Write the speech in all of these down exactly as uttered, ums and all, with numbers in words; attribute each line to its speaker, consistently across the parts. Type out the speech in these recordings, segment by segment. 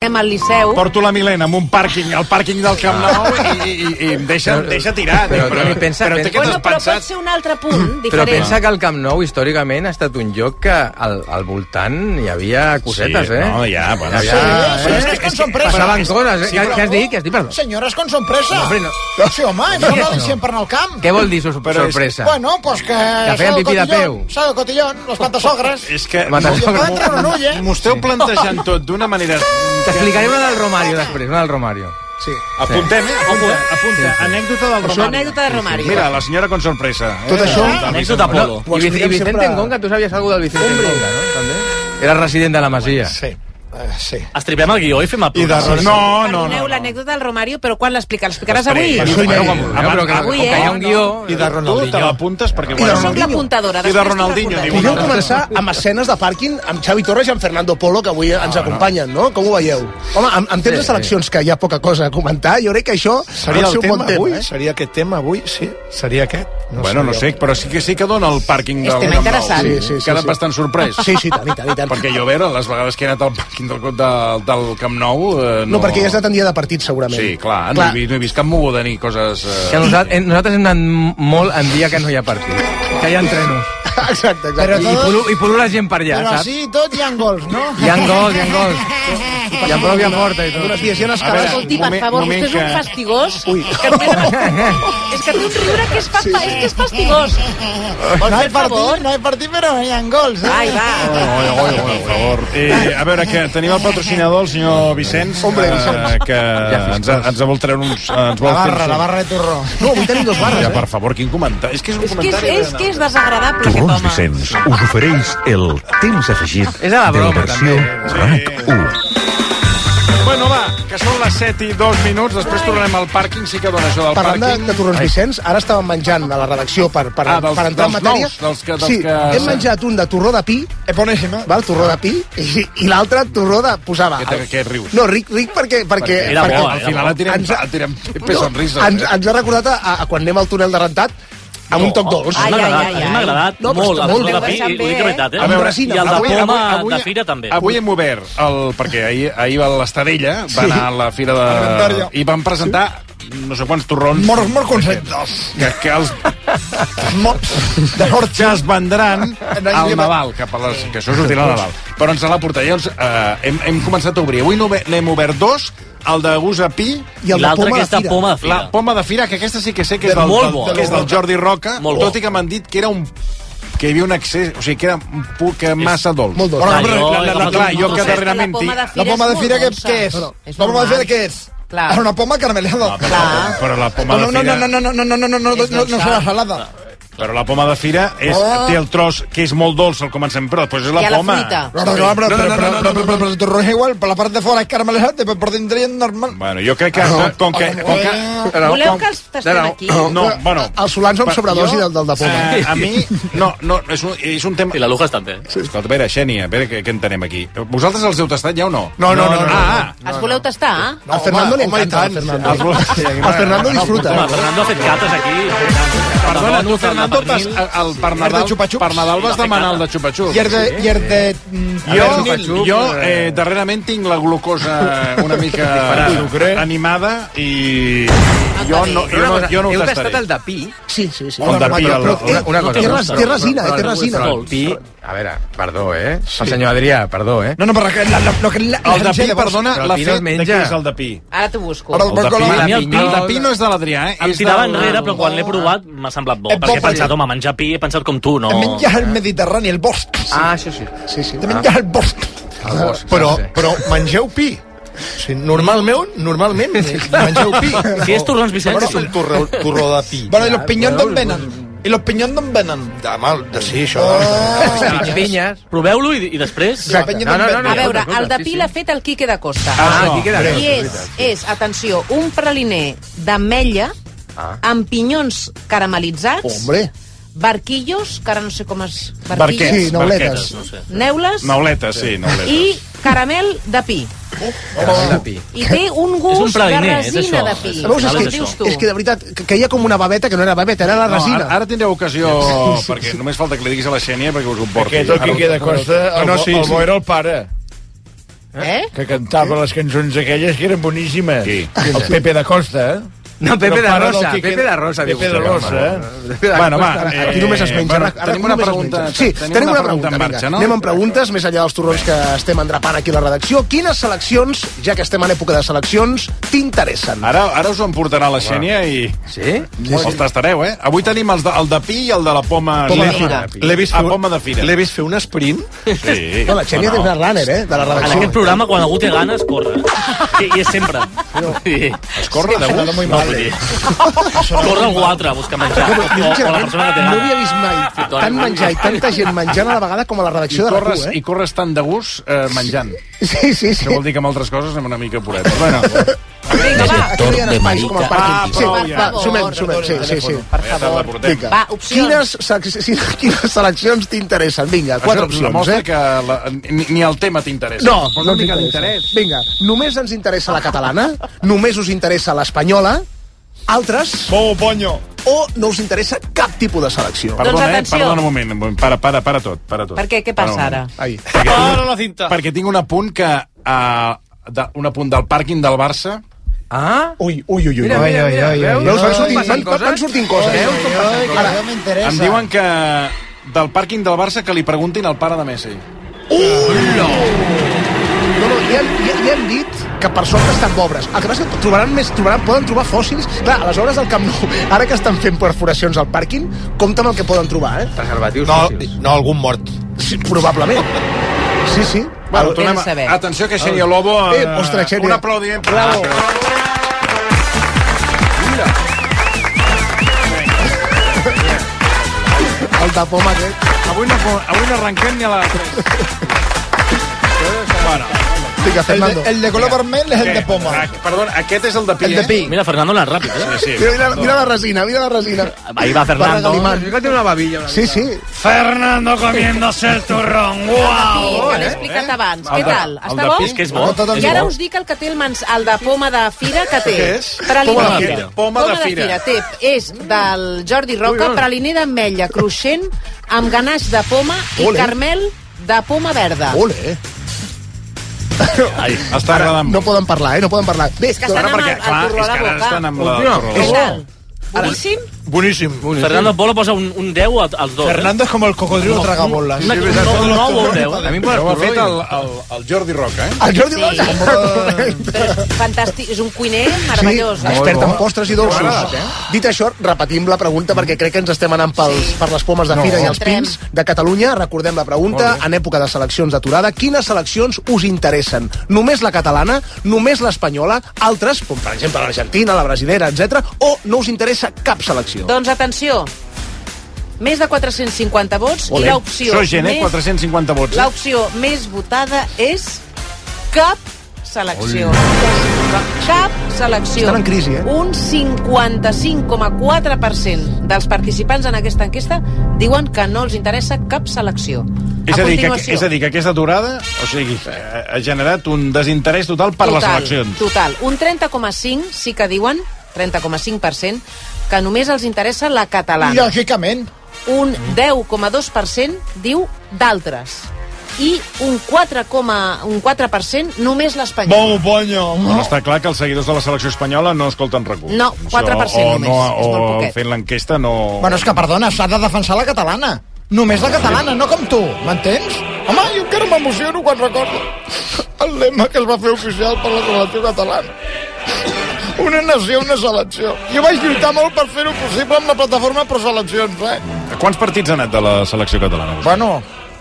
Speaker 1: al Liceu...
Speaker 2: Porto la Milena amb un pàrquing, al pàrquing del Camp Nou i, i, i em deixa, em deixa tirar.
Speaker 3: Però,
Speaker 2: però,
Speaker 3: però, pensa,
Speaker 2: però,
Speaker 3: pensa,
Speaker 2: què
Speaker 1: bueno,
Speaker 2: t'has
Speaker 1: però
Speaker 2: pensat?
Speaker 1: pot ser un altre punt diferent.
Speaker 3: Però pensa que el Camp Nou històricament ha estat un lloc que al, al voltant hi havia cosetes,
Speaker 2: Sí,
Speaker 3: eh?
Speaker 2: no, ja, bueno,
Speaker 3: Hi
Speaker 2: sí,
Speaker 3: havia,
Speaker 4: sí,
Speaker 3: eh?
Speaker 4: és que
Speaker 3: És
Speaker 4: con sorpresa.
Speaker 3: Passaven coses, eh?
Speaker 2: Sí,
Speaker 3: Què,
Speaker 2: però-
Speaker 3: què has dit? Què has dit, perdó?
Speaker 4: Senyores con sorpresa.
Speaker 3: Hombre, no.
Speaker 4: Sí, home, això no deixem per anar al camp.
Speaker 3: Què vol dir sor
Speaker 2: Però és-
Speaker 3: sorpresa?
Speaker 4: Bueno, pues que...
Speaker 3: Que feien pipí de peu.
Speaker 4: S'ha de cotillón, los pantasogres.
Speaker 2: És que
Speaker 3: Matasogres.
Speaker 4: M'ho treure un ull, eh?
Speaker 2: m'ho esteu plantejant tot d'una manera...
Speaker 3: T'explicaré una del Romario després, una del Romario.
Speaker 4: Sí.
Speaker 2: Apuntem, eh? Apunta, apunta. Anècdota del Romario.
Speaker 1: Anècdota de Romario.
Speaker 2: Mira, la senyora con sorpresa.
Speaker 4: Tot això...
Speaker 5: Anècdota Polo.
Speaker 3: I, Vic- i Vicente Engonga, tu sabies alguna del Vicente Engonga, no? També? Era resident de la Masia.
Speaker 4: Sí, uh, sí.
Speaker 5: Estripem el guió i fem el
Speaker 2: I de...
Speaker 5: programa.
Speaker 2: No, no, no.
Speaker 1: Perdoneu l'anècdota del Romario, però quan l'explicaràs? L'explicaràs avui?
Speaker 2: Després.
Speaker 3: Bueno, quan vulgueu, però que,
Speaker 1: Avui,
Speaker 3: com que hi ha un
Speaker 1: eh?
Speaker 3: guió...
Speaker 2: I de Ronaldinho. Tu te l'apuntes perquè...
Speaker 1: Jo soc l'apuntadora.
Speaker 2: I de Ronaldinho, diu.
Speaker 6: Podríem començar amb escenes de pàrquing amb Xavi Torres i amb Fernando Polo, que avui ens acompanyen, no? Com ho veieu? Home, en, en temps de seleccions que hi ha poca cosa a comentar, jo crec que això
Speaker 7: Seria
Speaker 6: pot ser
Speaker 7: el
Speaker 6: un bon
Speaker 7: tema
Speaker 6: tema,
Speaker 7: avui?
Speaker 6: eh?
Speaker 7: Seria aquest tema avui? Sí? Seria aquest?
Speaker 2: Bueno, no sé, però sí que sí que dona el pàrquing del
Speaker 1: Estem
Speaker 2: Camp Nou.
Speaker 1: interessant.
Speaker 6: Sí, sí, sí,
Speaker 2: Quedat
Speaker 6: sí.
Speaker 2: bastant sorprès.
Speaker 6: Sí, sí, tant, i tant, i tant.
Speaker 2: Perquè jo, a veure, les vegades que he anat al pàrquing del, del, del Camp Nou... Eh, no...
Speaker 6: No, perquè ja has anat en dia de partit, segurament.
Speaker 2: Sí, clar, no, he vist, no he vist cap moguda ni coses... Eh...
Speaker 3: Que nosaltres, nosaltres hem anat molt en dia que no hi ha partit. Que hi ha entrenos.
Speaker 6: Exacte, exacte.
Speaker 4: Però
Speaker 3: I, i,
Speaker 4: tot-
Speaker 3: pulu, I pulu la gent per allà,
Speaker 4: Però
Speaker 3: saps?
Speaker 4: així tot hi ha gols, no?
Speaker 3: Hi ha gols, hi ha gols. Hi ha pròpia porta i tot.
Speaker 6: Unes vies i unes
Speaker 2: A veure,
Speaker 6: cares.
Speaker 1: Escolti, per
Speaker 2: moment-
Speaker 1: favor,
Speaker 2: moment
Speaker 1: vostè és un
Speaker 2: que-
Speaker 1: fastigós.
Speaker 6: Ui.
Speaker 1: Que només... és que té un riure que és, fa... és que és fastigós. Vols
Speaker 4: No
Speaker 1: fer
Speaker 4: hi
Speaker 1: el favor?
Speaker 4: partit, no hi partit, però hi ha gols, eh?
Speaker 1: Ai, va.
Speaker 2: Oi, oi, oi, per favor. Eh, a veure, que tenim el patrocinador, el senyor Vicenç,
Speaker 6: Hombre,
Speaker 2: eh, que ens, ha- ens vol treure uns... Ens vol
Speaker 4: La
Speaker 2: fer
Speaker 4: barra, la barra de torró.
Speaker 6: No, avui tenim dos barres,
Speaker 2: Ja,
Speaker 6: eh?
Speaker 2: per favor, quin comentari. És que és un
Speaker 1: És que és,
Speaker 2: comentari...
Speaker 1: és, que és desagradable, aquest
Speaker 8: Torrons
Speaker 1: home.
Speaker 8: Vicenç us ofereix el temps afegit
Speaker 3: És a la
Speaker 8: de la
Speaker 3: broma,
Speaker 8: versió
Speaker 3: també.
Speaker 8: RAC u.
Speaker 2: Bueno, va, que són les set i dos minuts, després tornarem al pàrquing, sí que dona això del
Speaker 6: Parlant de,
Speaker 2: pàrquing.
Speaker 6: de Torrons Vicenç, ara estàvem menjant a la redacció per, per,
Speaker 2: Ah, dels-
Speaker 6: per entrar en
Speaker 2: dels
Speaker 6: matèria.
Speaker 2: nous, dels que- dels
Speaker 6: sí,
Speaker 2: que-
Speaker 6: hem menjat un de torró de pi,
Speaker 4: És boníssima.
Speaker 6: val, torró de pi, i, i l'altre torró de posava.
Speaker 2: Què, què rius?
Speaker 6: No, ric, ric perquè... perquè,
Speaker 5: Era
Speaker 6: perquè
Speaker 5: bo,
Speaker 2: Al
Speaker 5: era
Speaker 2: final
Speaker 5: bo.
Speaker 2: et tirem,
Speaker 6: Ens ha-
Speaker 2: et tirem Pepe Sonrisa.
Speaker 6: ens, ens ha recordat a, a, a quan anem al túnel de Rentat amb un toc dolç.
Speaker 1: Ai,
Speaker 5: M'ha
Speaker 1: ai,
Speaker 5: agradat,
Speaker 1: ai,
Speaker 5: a mi m'ha
Speaker 1: ai.
Speaker 5: agradat
Speaker 6: No, però
Speaker 5: molt,
Speaker 6: està
Speaker 5: el
Speaker 6: molt
Speaker 5: de
Speaker 6: bé,
Speaker 5: pi,
Speaker 1: bastant
Speaker 5: i ho dic
Speaker 1: bé,
Speaker 5: de veritat, eh?
Speaker 2: A veure,
Speaker 5: I el de
Speaker 2: avui-
Speaker 5: poma
Speaker 2: avui-
Speaker 5: de fira també.
Speaker 2: Avui hem obert, el, perquè ahir, ahir va l'Estadella, va anar a la fira de...
Speaker 4: Inventario.
Speaker 2: I van presentar no sé quants torrons
Speaker 4: Molt, molt conceptes.
Speaker 2: que, que, els,
Speaker 4: Molt... De
Speaker 2: que es vendran al
Speaker 4: Nadal.
Speaker 2: Nadal, cap a les, que això sortirà al Nadal. Però ens l'ha portat. Llavors, eh, hem, hem començat a obrir. Avui n'hem obert dos, el de Gusa Pi
Speaker 6: I el de
Speaker 5: L'altre,
Speaker 6: poma de
Speaker 5: aquesta
Speaker 6: fira.
Speaker 5: poma de fira.
Speaker 2: la poma de fira, que aquesta sí que sé que és
Speaker 5: És
Speaker 2: del,
Speaker 5: molt
Speaker 2: del,
Speaker 5: bo.
Speaker 2: que és del Jordi Roca,
Speaker 5: Molt
Speaker 2: tot
Speaker 5: bo.
Speaker 2: i que m'han dit que era un que hi havia un excés, o sigui, que era un poc massa dolç.
Speaker 6: Molt dolç.
Speaker 4: Però,
Speaker 5: Clar,
Speaker 4: però,
Speaker 5: jo
Speaker 4: la,
Speaker 5: he
Speaker 4: la, la,
Speaker 5: agafat
Speaker 4: clar,
Speaker 5: un
Speaker 4: jo
Speaker 5: trosset.
Speaker 4: que darrerament...
Speaker 1: La poma de
Speaker 4: La
Speaker 1: fira
Speaker 4: poma de
Speaker 1: és
Speaker 4: fira,
Speaker 1: molt
Speaker 4: què,
Speaker 1: dolça.
Speaker 4: què és?
Speaker 1: No, és
Speaker 4: La poma de
Speaker 1: normal.
Speaker 4: fira, què és?
Speaker 1: Clar.
Speaker 4: És una poma caramelada.
Speaker 1: Clar.
Speaker 2: Però la poma
Speaker 4: No,
Speaker 2: de
Speaker 4: no,
Speaker 2: fira...
Speaker 4: no, no, no, no, no, no, no, no,
Speaker 1: És
Speaker 4: no, no
Speaker 1: dolça.
Speaker 4: serà salada.
Speaker 2: Però la poma de fira és,
Speaker 4: Oh.
Speaker 2: té el tros que és molt dolç al començament, però després és la
Speaker 1: I a la
Speaker 2: poma.
Speaker 1: fruita.
Speaker 4: Però, però, però, però, però, però, però, però el torró és igual, per la part de fora és caramelizat, però per dintre és normal.
Speaker 2: Bueno, jo crec que... Com que, com que
Speaker 1: Voleu que els tastem aquí?
Speaker 2: no, bueno...
Speaker 6: Els solans amb
Speaker 2: per-
Speaker 6: sobredosi
Speaker 2: jo,
Speaker 6: del, del de poma.
Speaker 2: Eh, a mi, no, no, és un, és un tema...
Speaker 5: I la Lujas també.
Speaker 2: Escolta, a veure, Xènia, a veure què, què entenem aquí. Vosaltres els heu tastat ja o no?
Speaker 4: No, no, no, no,
Speaker 2: Ah,
Speaker 1: Els voleu tastar?
Speaker 6: Al Fernando li
Speaker 4: home,
Speaker 6: encanta,
Speaker 4: i
Speaker 6: al
Speaker 4: tant.
Speaker 6: Fernando.
Speaker 2: Els vol-
Speaker 6: El Fernando disfruta.
Speaker 5: Home, Fernando ha fet cates aquí.
Speaker 2: perdona, tu, Fernando, t'has, el, per, Nadal,
Speaker 4: de xupa-xups.
Speaker 2: per Nadal vas demanar el de xupa-xups.
Speaker 4: I és de... I és de... mm,
Speaker 2: Jo,
Speaker 4: pernil.
Speaker 2: jo eh, darrerament tinc la glucosa una mica animada i jo no, jo no, jo no
Speaker 3: Heu
Speaker 2: ho
Speaker 3: tastat
Speaker 2: tastaré.
Speaker 3: el de pi?
Speaker 6: Sí, sí, sí.
Speaker 2: El de pi, el-
Speaker 6: Però,
Speaker 3: Una, una
Speaker 5: No
Speaker 3: cosa.
Speaker 5: té
Speaker 6: té,
Speaker 5: res,
Speaker 6: res, té resina, eh, té resina.
Speaker 3: Però el pi... A veure, perdó, eh? El senyor Adrià, perdó, eh?
Speaker 4: No, no, però que la, la, lo que la,
Speaker 2: El de pi, perdona,
Speaker 3: Però el
Speaker 2: l'ha
Speaker 3: pi no es
Speaker 2: fet... De
Speaker 3: menja.
Speaker 2: què és el de pi?
Speaker 1: Ara t'ho busco.
Speaker 4: Ara
Speaker 2: El de pi,
Speaker 4: Barcelona.
Speaker 5: A mi el pi-
Speaker 2: el de pi no és de l'Adrià, eh?
Speaker 5: Em
Speaker 2: És
Speaker 5: tirava
Speaker 2: del-
Speaker 5: enrere, però quan l'he provat m'ha semblat bo.
Speaker 4: És bo
Speaker 5: Perquè he
Speaker 4: per-
Speaker 5: pensat, home, menjar pi, he pensat com tu, no...
Speaker 4: Menges el Mediterrani, el bosc.
Speaker 3: Ah, això sí.
Speaker 6: Sí, sí.
Speaker 4: Te menges el bosc.
Speaker 3: El bosc.
Speaker 7: Però,
Speaker 3: sí.
Speaker 7: però mengeu pi. O sigui, normalment, normalment mengeu pi.
Speaker 5: Si és torrons Vicenç,
Speaker 7: Bueno, és un torró, torró de pi.
Speaker 4: Bueno, i los pinyons d'on venen? I los pinyons d'on venen?
Speaker 7: De mal, de sí, això.
Speaker 3: Les pinyes.
Speaker 5: proveu-lo i, i després...
Speaker 4: La penya
Speaker 3: No, no,
Speaker 4: d'on
Speaker 3: no,
Speaker 4: venen?
Speaker 1: A veure,
Speaker 3: escolta,
Speaker 1: el de
Speaker 3: sí,
Speaker 1: pi
Speaker 3: sí.
Speaker 1: l'ha fet el Quique de Costa.
Speaker 3: Ah, aquí queda
Speaker 1: I
Speaker 3: greu.
Speaker 1: és, és, atenció, un praliner d'ametlla amb pinyons caramelitzats,
Speaker 6: Hombre,
Speaker 1: barquillos, que ara no sé com es...
Speaker 2: Barquets.
Speaker 6: sí, neuletes.
Speaker 5: No sé.
Speaker 1: Neules
Speaker 2: Neuletes, sí, neuletes.
Speaker 1: i caramel de pi.
Speaker 3: Caramel de pi.
Speaker 1: I té un
Speaker 5: És un
Speaker 1: gust de
Speaker 5: praliner, és
Speaker 1: resina
Speaker 5: això.
Speaker 1: de pi.
Speaker 5: És-
Speaker 6: Veus, és
Speaker 5: Vale,
Speaker 6: que,
Speaker 5: és això.
Speaker 1: dius tu?
Speaker 6: és que de veritat, que caia com una babeta, que no era babeta, era la
Speaker 2: No,
Speaker 6: resina.
Speaker 2: ara, ara tindreu ocasió, perquè només falta que li diguis a la Xènia perquè us ho porti.
Speaker 7: Aquest, el Quique de Costa,
Speaker 2: Ah,
Speaker 7: el,
Speaker 2: no,
Speaker 7: bo-
Speaker 2: sí,
Speaker 7: el
Speaker 2: sí.
Speaker 7: bo era el pare.
Speaker 1: Eh?
Speaker 4: Que cantava les cançons aquelles que eren boníssimes.
Speaker 2: Qui?
Speaker 4: El Pepe da Costa, eh?
Speaker 3: No, Pepe
Speaker 4: Però
Speaker 3: de
Speaker 4: para
Speaker 3: Rosa,
Speaker 4: del que
Speaker 3: Pepe
Speaker 4: queda-
Speaker 3: de Rosa. diu
Speaker 4: Pepe de
Speaker 3: vostè,
Speaker 4: Rosa,
Speaker 3: home.
Speaker 4: eh?
Speaker 3: Pepe de
Speaker 2: Bueno, va,
Speaker 6: Ara,
Speaker 2: eh,
Speaker 6: aquí només es menja.
Speaker 2: bueno,
Speaker 6: Ara, ara
Speaker 2: tenim una
Speaker 6: només es
Speaker 2: pregunta-
Speaker 6: menja. Sí,
Speaker 2: tenim
Speaker 6: tenim
Speaker 2: una
Speaker 6: una
Speaker 2: pregunta
Speaker 6: pregunta,
Speaker 2: en marxa,
Speaker 6: vinga.
Speaker 2: no?
Speaker 6: Anem amb preguntes, més enllà dels torrons que estem endrapant aquí a la redacció. Quines seleccions, ja que estem en època de seleccions, t'interessen?
Speaker 2: Ara, ara us ho emportarà la Xènia i
Speaker 3: Sí?
Speaker 2: els tastareu, eh? Avui tenim els de, el de Pi i el de la poma...
Speaker 6: Poma de
Speaker 2: L'he-
Speaker 6: fira.
Speaker 7: L'he vist,
Speaker 2: Ah,
Speaker 7: fer,
Speaker 2: poma de fira.
Speaker 7: l'he vist fer un sprint.
Speaker 2: Sí.
Speaker 6: No, la Xènia és una runner, eh, de la
Speaker 5: En
Speaker 6: redacció.
Speaker 5: aquest programa, quan algú té ganes, corre. I, i és sempre. Sí.
Speaker 2: Es corre de gust.
Speaker 4: muy
Speaker 5: No,
Speaker 4: mal.
Speaker 5: vull dir, corre algú altre a buscar menjar. O, o, o la
Speaker 6: Sincerament,
Speaker 5: persona que té
Speaker 6: no
Speaker 5: gana.
Speaker 6: havia vist mai tant menjar i tanta gent menjant a la vegada com a la
Speaker 2: I
Speaker 6: redacció de
Speaker 2: corres,
Speaker 6: RAC1,
Speaker 2: I corres tant de gust eh, menjant.
Speaker 6: eh? Sí, sí, sí.
Speaker 2: Això vol dir que amb altres coses anem una mica purets. Bueno,
Speaker 1: Vinga, va.
Speaker 6: Aquí no hi ha espais com el
Speaker 2: Ah,
Speaker 6: pàrquing. Sí,
Speaker 2: prou
Speaker 6: va,
Speaker 2: ja.
Speaker 6: va, sumem, sumem. Sí, sí, sí.
Speaker 1: Per
Speaker 2: ja te'l
Speaker 1: favor.
Speaker 2: deportem.
Speaker 6: Vinga.
Speaker 1: Va, opcions.
Speaker 6: Quines, se- sí, quines seleccions t'interessen? Vinga, quatre
Speaker 2: Això
Speaker 6: opcions,
Speaker 2: demostra
Speaker 6: eh?
Speaker 2: que la, ni, ni el tema t'interessa.
Speaker 6: No,
Speaker 2: Posa
Speaker 6: no
Speaker 2: una
Speaker 6: ens
Speaker 2: mica
Speaker 6: interessa.
Speaker 2: d'interès.
Speaker 6: Vinga, només ens interessa la catalana, només us interessa l'espanyola, altres,
Speaker 4: Bobo Ponyo.
Speaker 6: o no us interessa cap tipus de selecció.
Speaker 1: Doncs
Speaker 2: Perdona, eh?
Speaker 1: atenció.
Speaker 2: Perdona un moment. un moment. Para, para, para tot. Para tot.
Speaker 1: Per què? Què passa
Speaker 2: Para un
Speaker 1: ara?
Speaker 2: moment.
Speaker 6: Ai.
Speaker 2: Perquè,
Speaker 5: la cinta.
Speaker 2: perquè tinc un apunt que... Uh, de, un apunt del pàrquing del Barça.
Speaker 3: Ah?
Speaker 6: Ui, ui, ui, ui.
Speaker 3: Mira, mira, mira, veus?
Speaker 6: Veus, van sortint,
Speaker 3: Passen
Speaker 6: van, van sortint coses.
Speaker 3: Veus com passen coses?
Speaker 4: Ara m'interessa.
Speaker 2: Em diuen que del pàrquing del Barça que li preguntin al pare de Messi.
Speaker 6: No, no, ja, ja, ja hem dit que per sort estan obres. El que passa és que trobaran més, trobaran, poden trobar fòssils. Clar, a les obres del Camp Nou, ara que estan fent perforacions al pàrquing, compte amb el que poden trobar, eh?
Speaker 3: Preservatius
Speaker 7: No,
Speaker 3: fòssils.
Speaker 7: no, algun mort.
Speaker 6: Sí, probablement. Sí, sí.
Speaker 2: Bueno,
Speaker 1: He
Speaker 2: tornem
Speaker 1: de
Speaker 2: a...
Speaker 1: saber.
Speaker 2: Atenció que Xènia Lobo...
Speaker 6: Eh, ostres, Xènia.
Speaker 2: Un aplaudiment.
Speaker 6: Bravo. El de poma aquest.
Speaker 2: Avui no, avui no arrenquem ni a la tres. Bueno,
Speaker 6: Vinga,
Speaker 4: El
Speaker 6: Fernando.
Speaker 4: de, el de color vermell és el de poma.
Speaker 2: Ah, perdona, aquest és el de Pi,
Speaker 6: El de Pi.
Speaker 5: Mira, Fernando l'ha ràpid, eh?
Speaker 2: Sí, sí.
Speaker 6: Mira, mira, mira la resina, mira la resina.
Speaker 5: Ahí va Fernando.
Speaker 6: Regalimant.
Speaker 3: Sí que té una babilla. Una
Speaker 6: Sí, sí.
Speaker 2: Fernando comiéndose el turrón.
Speaker 1: Pi, que l'he explicat abans. Què
Speaker 2: El de-
Speaker 1: tal?
Speaker 2: el
Speaker 1: Està
Speaker 2: de
Speaker 1: bo?
Speaker 2: Pi
Speaker 5: És que és bo.
Speaker 4: Tot el
Speaker 1: I ara
Speaker 4: bo.
Speaker 1: us dic el que té el, mans, el de poma de fira que té.
Speaker 2: Què és?
Speaker 1: Praliner.
Speaker 6: Poma de
Speaker 5: fira.
Speaker 2: Poma de fira.
Speaker 1: Té, és del Jordi Roca, praliner d'ametlla cruixent amb ganaix de poma i
Speaker 6: Ole.
Speaker 1: carmel de poma verda.
Speaker 6: Ole.
Speaker 5: Ai,
Speaker 2: Està agradant
Speaker 6: No
Speaker 2: molt.
Speaker 6: poden parlar, eh? No poden parlar. Bé,
Speaker 1: És que estan
Speaker 2: Ara
Speaker 1: amb
Speaker 2: perquè,
Speaker 1: el, el
Speaker 2: clar,
Speaker 1: torró
Speaker 2: és
Speaker 1: a la
Speaker 2: que ara
Speaker 1: boca.
Speaker 2: estan amb la...
Speaker 3: Hòstia.
Speaker 2: torró.
Speaker 1: Què tal? Boníssim?
Speaker 6: boníssim.
Speaker 5: Fernando Polo posa un, un deu als, als dos.
Speaker 4: Fernando és com el cocodrilo tragabolas.
Speaker 5: Eh? Un, un, un, un nou o un deu.
Speaker 3: A mi em posa
Speaker 2: Això ho ha
Speaker 3: el
Speaker 2: fet
Speaker 3: torró.
Speaker 2: el, el, el Jordi Roca, eh?
Speaker 6: El Jordi
Speaker 1: Sí.
Speaker 6: Roca.
Speaker 1: Però fantàstic, és un cuiner meravellós.
Speaker 6: Sí,
Speaker 1: eh?
Speaker 6: expert en postres i dolços.
Speaker 2: M'ha agradat, eh?
Speaker 6: Dit això, repetim la pregunta perquè crec que ens estem anant pels, per les pomes de fira i els
Speaker 1: Entrem.
Speaker 6: pins de Catalunya. Recordem la pregunta, en època de seleccions d'aturada, quines seleccions us interessen? Només la catalana, només l'espanyola, altres, com per exemple l'Argentina, la brasilera, etcètera, o no us interessa cap selecció?
Speaker 1: Doncs atenció, més de quatre-cents cinquanta vots
Speaker 6: Olé.
Speaker 1: i l'opció
Speaker 2: Això és gent, eh?
Speaker 1: més,
Speaker 2: quatre-cents cinquanta vots. eh?
Speaker 1: l'opció més votada és cap selecció. Cap selecció.
Speaker 6: Estan en crisi, eh?
Speaker 1: Un cinquanta-cinc coma quatre per cent dels participants en aquesta enquesta diuen que no els interessa cap selecció.
Speaker 2: És a, dir, que,
Speaker 1: continuació,
Speaker 2: és a dir, que aquesta aturada o sigui, eh, ha generat un desinterès total per les
Speaker 1: total,
Speaker 2: eleccions.
Speaker 1: Total. Un trenta coma cinc sí que diuen, trenta coma cinc per cent, que només els interessa la catalana.
Speaker 4: Lògicament.
Speaker 1: Un deu coma dos per cent diu d'altres. I un quatre, un quatre per cent només l'espanyol.
Speaker 4: Bobo Ponyo.
Speaker 2: Però està clar que els seguidors de la selecció espanyola no escolten RAC1.
Speaker 1: No, quatre per cent
Speaker 2: o,
Speaker 1: només,
Speaker 2: no,
Speaker 1: és molt
Speaker 2: o
Speaker 1: poquet.
Speaker 2: fent l'enquesta no...
Speaker 4: Bueno, és que, perdona, s'ha de defensar la catalana. Només la catalana, no com tu, m'entens? Home, jo encara m'emociono quan recordo el lema que es va fer oficial per la selecció catalana. Una nació, una selecció. Jo vaig lluitar molt per fer-ho possible amb la plataforma pro seleccions, eh?
Speaker 2: Quants partits ha anat de la selecció catalana?
Speaker 4: Bueno...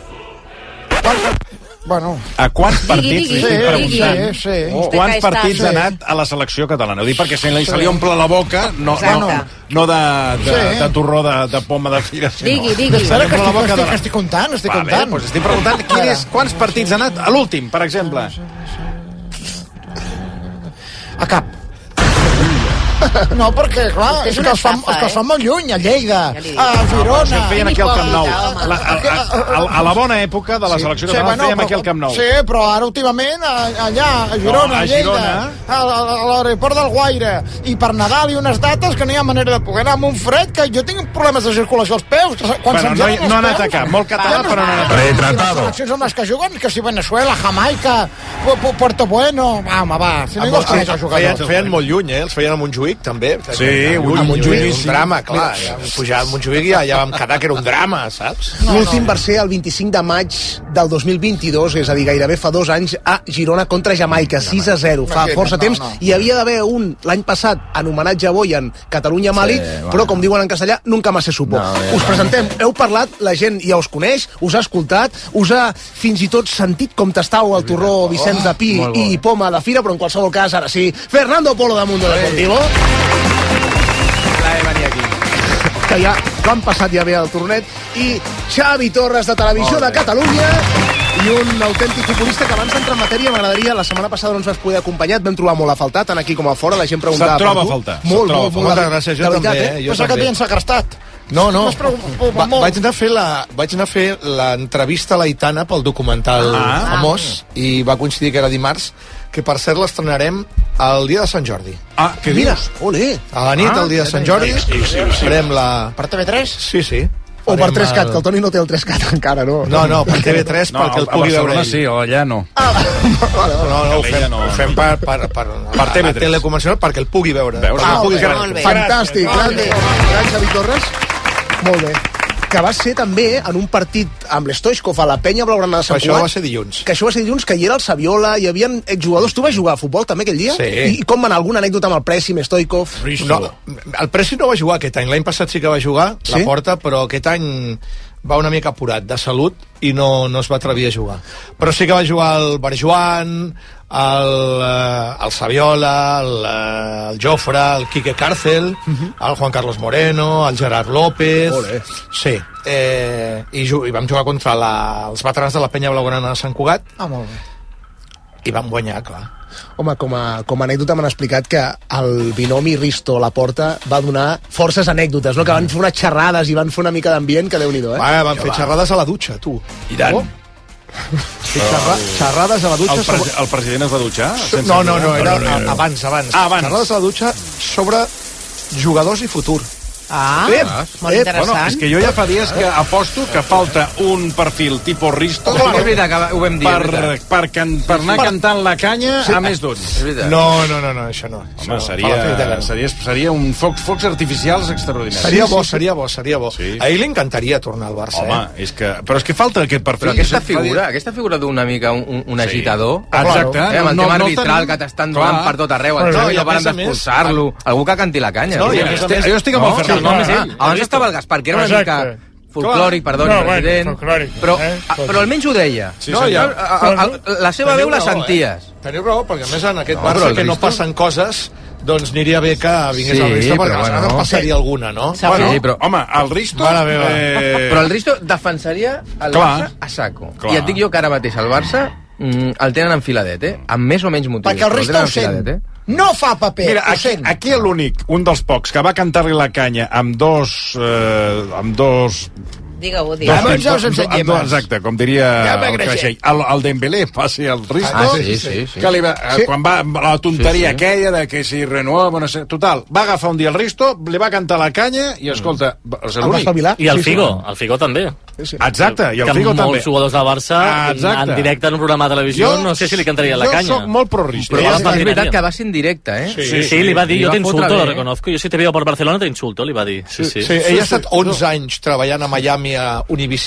Speaker 4: Quants... Bueno...
Speaker 2: A quants partits
Speaker 1: digui,
Speaker 2: li estic
Speaker 1: digui.
Speaker 2: preguntant?
Speaker 4: Sí, sí.
Speaker 2: Oh.
Speaker 1: Vostè
Speaker 2: Quants
Speaker 1: que està-
Speaker 2: partits
Speaker 4: sí.
Speaker 2: ha anat a la selecció catalana? Ho dic perquè se li, se li omple la boca, no, no,
Speaker 1: Exacte.
Speaker 2: no de, de,
Speaker 4: Sí.
Speaker 2: de torró de, de poma de fira, sinó...
Speaker 1: Digui, digui.
Speaker 4: Espera, que
Speaker 2: Omple la
Speaker 4: estic,
Speaker 2: boca de
Speaker 4: estic,
Speaker 2: la-
Speaker 4: estic comptant, estic
Speaker 2: Vale,
Speaker 4: comptant.
Speaker 2: doncs estic preguntant quin és, quants partits ha anat a l'últim, per exemple.
Speaker 4: A cap. No, perquè, clar, és que es fan, és que es fan molt lluny, a Lleida, a Girona...
Speaker 2: No, feien aquí al Camp Nou. La, a, a, a, a la bona època de la selecció
Speaker 4: sí,
Speaker 2: catalana
Speaker 4: bueno,
Speaker 2: fèiem aquí al Camp Nou.
Speaker 4: Sí, però ara últimament allà, a Girona, no, a, a Lleida, a, a, a l'aeroport del Guaire, i per Nadal i unes dates que no hi ha manera de poder anar amb un fred, que jo tinc problemes de circulació als peus. Quan
Speaker 2: bueno, no, no ha anat a cap, molt català,
Speaker 4: ah,
Speaker 2: però no ha anat a cap.
Speaker 4: Retratado. Les seleccions amb les que juguen, que si Venezuela, Jamaica, Puerto Bueno... Va, home, va, si no hi vols conèixer els jugadors.
Speaker 7: Feien, feien molt lluny, eh? Els feien a Montjuïc, també.
Speaker 2: Sí,
Speaker 7: a Montjuïc, un drama, clar. Ja, pujar a Montjuïc ja, ja vam quedar que era un drama, saps?
Speaker 6: No, L'últim no. va ser el vint-i-cinc de maig del dos mil vint-i-dos, és a dir, gairebé fa dos anys, a Girona contra Jamaica, sis a zero, fa força temps. No, no. Hi havia d'haver un, l'any passat, en homenatge a Boyan, Catalunya-Mali, sí, bueno. però, com diuen en castellà, nunca más se supo. No, ja, us presentem, heu parlat, la gent ja us coneix, us ha escoltat, us ha fins i tot sentit com tastau el torró Vicenç de Pi oh, i Poma de Fira, però en qualsevol cas, ara sí, Fernando Polo de Mundo Deportivo.
Speaker 3: La de venir aquí.
Speaker 6: Que ja l'han passat ja bé al tornet, i Xavi Torres de Televisió de Catalunya, i un autèntic futbolista que abans d'entrar en matèria m'agradaria, la setmana passada no ens vas poder acompanyar, et vam trobar molt a faltar, tant aquí com a fora, la gent preguntava
Speaker 2: per tu. Se't troba a faltar.
Speaker 6: Molt, molt, molt.
Speaker 7: Moltes gràcies, jo també.
Speaker 6: Eh?
Speaker 7: Jo
Speaker 4: Pensa que t'hi han segrestat.
Speaker 7: No, no, Va, vaig anar a fer la, vaig anar a fer l'entrevista a l'Aitana pel documental ah. famós, i va coincidir que era dimarts, que per cert l'estrenarem el dia de Sant Jordi.
Speaker 2: Ah, què
Speaker 6: Mira,
Speaker 2: dius?
Speaker 6: Olé.
Speaker 7: A la nit,
Speaker 2: ah,
Speaker 7: el dia de Sant Jordi, sí, sí, sí. farem la...
Speaker 4: Per T V tres?
Speaker 7: Sí, sí.
Speaker 6: O per tres cat, el... que el Toni no té el tres cat encara, no?
Speaker 7: No, no, per T V tres, no, perquè el pugui veure ell.
Speaker 2: Sí, o allà no.
Speaker 7: Ah, no, no, no, ho fem, no, ho fem per, per, per,
Speaker 2: per T V tres.
Speaker 7: Teleconvencional perquè el pugui veure.
Speaker 2: veure
Speaker 6: ah,
Speaker 2: el pugui
Speaker 6: veure. Molt bé. Fantàstic, grande. Gran Xavi Torres. Molt bé. Que va ser també en un partit amb l'Stoichkov a la Penya Blaugrana de Sant Cugat.
Speaker 7: Això va ser dilluns.
Speaker 6: Que això va ser dilluns, que hi era el Saviola, hi havia exjugadors. Tu vas jugar a futbol també aquell dia?
Speaker 7: Sí.
Speaker 6: I com va anar? Alguna anècdota amb el Presi, amb Stoichkov?
Speaker 7: No, el Presi no va jugar aquest any. L'any passat sí que va jugar, sí? la Porta, però aquest any va una mica apurat de salut i no, no es va atrevir a jugar. Però sí que va jugar el Barjuan, el, el Saviola, el, el Jofre, el Quique Cárcel, uh-huh. el Juan Carlos Moreno, el Gerard López...
Speaker 6: Olé.
Speaker 7: Sí, eh, i, i vam jugar contra la, els veterans de la Penya Blaugrana de Sant Cugat.
Speaker 6: Ah, molt bé.
Speaker 7: I vam guanyar, clar.
Speaker 6: Home, com a, com a anècdota m'han explicat que el binomi Risto Laporta va donar forces anècdotes, no? Que van fer unes xerrades i van fer una mica d'ambient, que Déu-n'hi-do, eh?
Speaker 7: Va, van fer va. xerrades a la dutxa, tu.
Speaker 2: I tant. Oh.
Speaker 7: Sí, xerra, xerrades a la dutxa...
Speaker 2: El, pre sobre... el president es va dutxar?
Speaker 7: No, no, no, era
Speaker 2: no, no, no.
Speaker 7: abans, abans.
Speaker 2: Ah, abans.
Speaker 7: Xerrades a la dutxa sobre jugadors i futur.
Speaker 1: Ah,
Speaker 7: Ep,
Speaker 1: molt
Speaker 7: ep.
Speaker 1: interessant.
Speaker 2: Bueno, és que jo ja fa dies que aposto que falta un perfil tipus Risto
Speaker 3: oh, és veritat, que ho vam dir,
Speaker 2: per, per, can, per anar per... cantant la canya sí. a més d'un.
Speaker 7: No, no, no, no, això no.
Speaker 2: Home, seria, seria, seria un focs, focs artificials extraordinaris.
Speaker 7: Seria bo, seria bo, seria bo.
Speaker 2: Sí.
Speaker 7: A ell li encantaria tornar al Barça.
Speaker 2: Home,
Speaker 7: eh?
Speaker 2: és que... Però és que falta aquest perfil.
Speaker 3: Però aquesta figura, aquesta figura d'una mica un, un sí. agitador...
Speaker 2: Exacte.
Speaker 3: Eh, amb el
Speaker 2: no,
Speaker 3: tema
Speaker 2: no
Speaker 3: arbitral
Speaker 2: tenim...
Speaker 3: que t'estan donant per tot arreu. El no, no paren d'expulsar-lo. Algú que canti la canya.
Speaker 2: No, i a més, jo estic amb el Fernando.
Speaker 3: Abans estava el Gaspar, que era una Exacte. mica folclòric, perdoni, no, president, bueno, però, eh? però almenys ho deia. Sí, no, ja. a, a, a, la seva veu la senties.
Speaker 7: Eh? Teniu raó, perquè a més en aquest no, Barça que no passen coses, doncs aniria bé que vingués sí, el Risto, perquè bueno, no passaria sí. alguna, no?
Speaker 2: Sí, bueno, però, home, el Risto...
Speaker 3: Eh... Però el Risto defensaria el Clar. Barça a saco. Clar. I et dic jo que ara mateix el Barça mm, el tenen enfiladet, eh? Amb més o menys motius.
Speaker 4: Perquè el Risto ho sent. Eh? No fa paper.
Speaker 2: Mira, aquí, aquí l'únic, un dels pocs, que va cantar-li la canya amb dos... Eh, amb dos...
Speaker 1: Digue-ho, digue-ho.
Speaker 2: Exacte, com diria ja el Creixell. El, el Dembélé va ser el Risto,
Speaker 3: ah, sí, sí, sí.
Speaker 2: que li va, sí. quan va la tonteria sí, sí. aquella de que si renovava, no sé, total, va agafar un dia el Risto, li va cantar la canya i, escolta, és l'únic.
Speaker 5: I el Figo, el Figo també.
Speaker 2: Exacte, i el Figo
Speaker 5: també. Que molts jugadors del Barça
Speaker 2: ah,
Speaker 5: en directe en un programa de televisió, jo, no sé si li cantaria la canya.
Speaker 2: Jo soc molt pro Risto.
Speaker 3: Però és veritat que va ser en directe, eh?
Speaker 5: Sí, sí, sí, li va dir, jo t'insulto, lo reconozco, jo si te veo por Barcelona t'insulto, li va dir. Sí, sí.
Speaker 7: Sí, ell ha estat onze anys treballant a Miami a Univision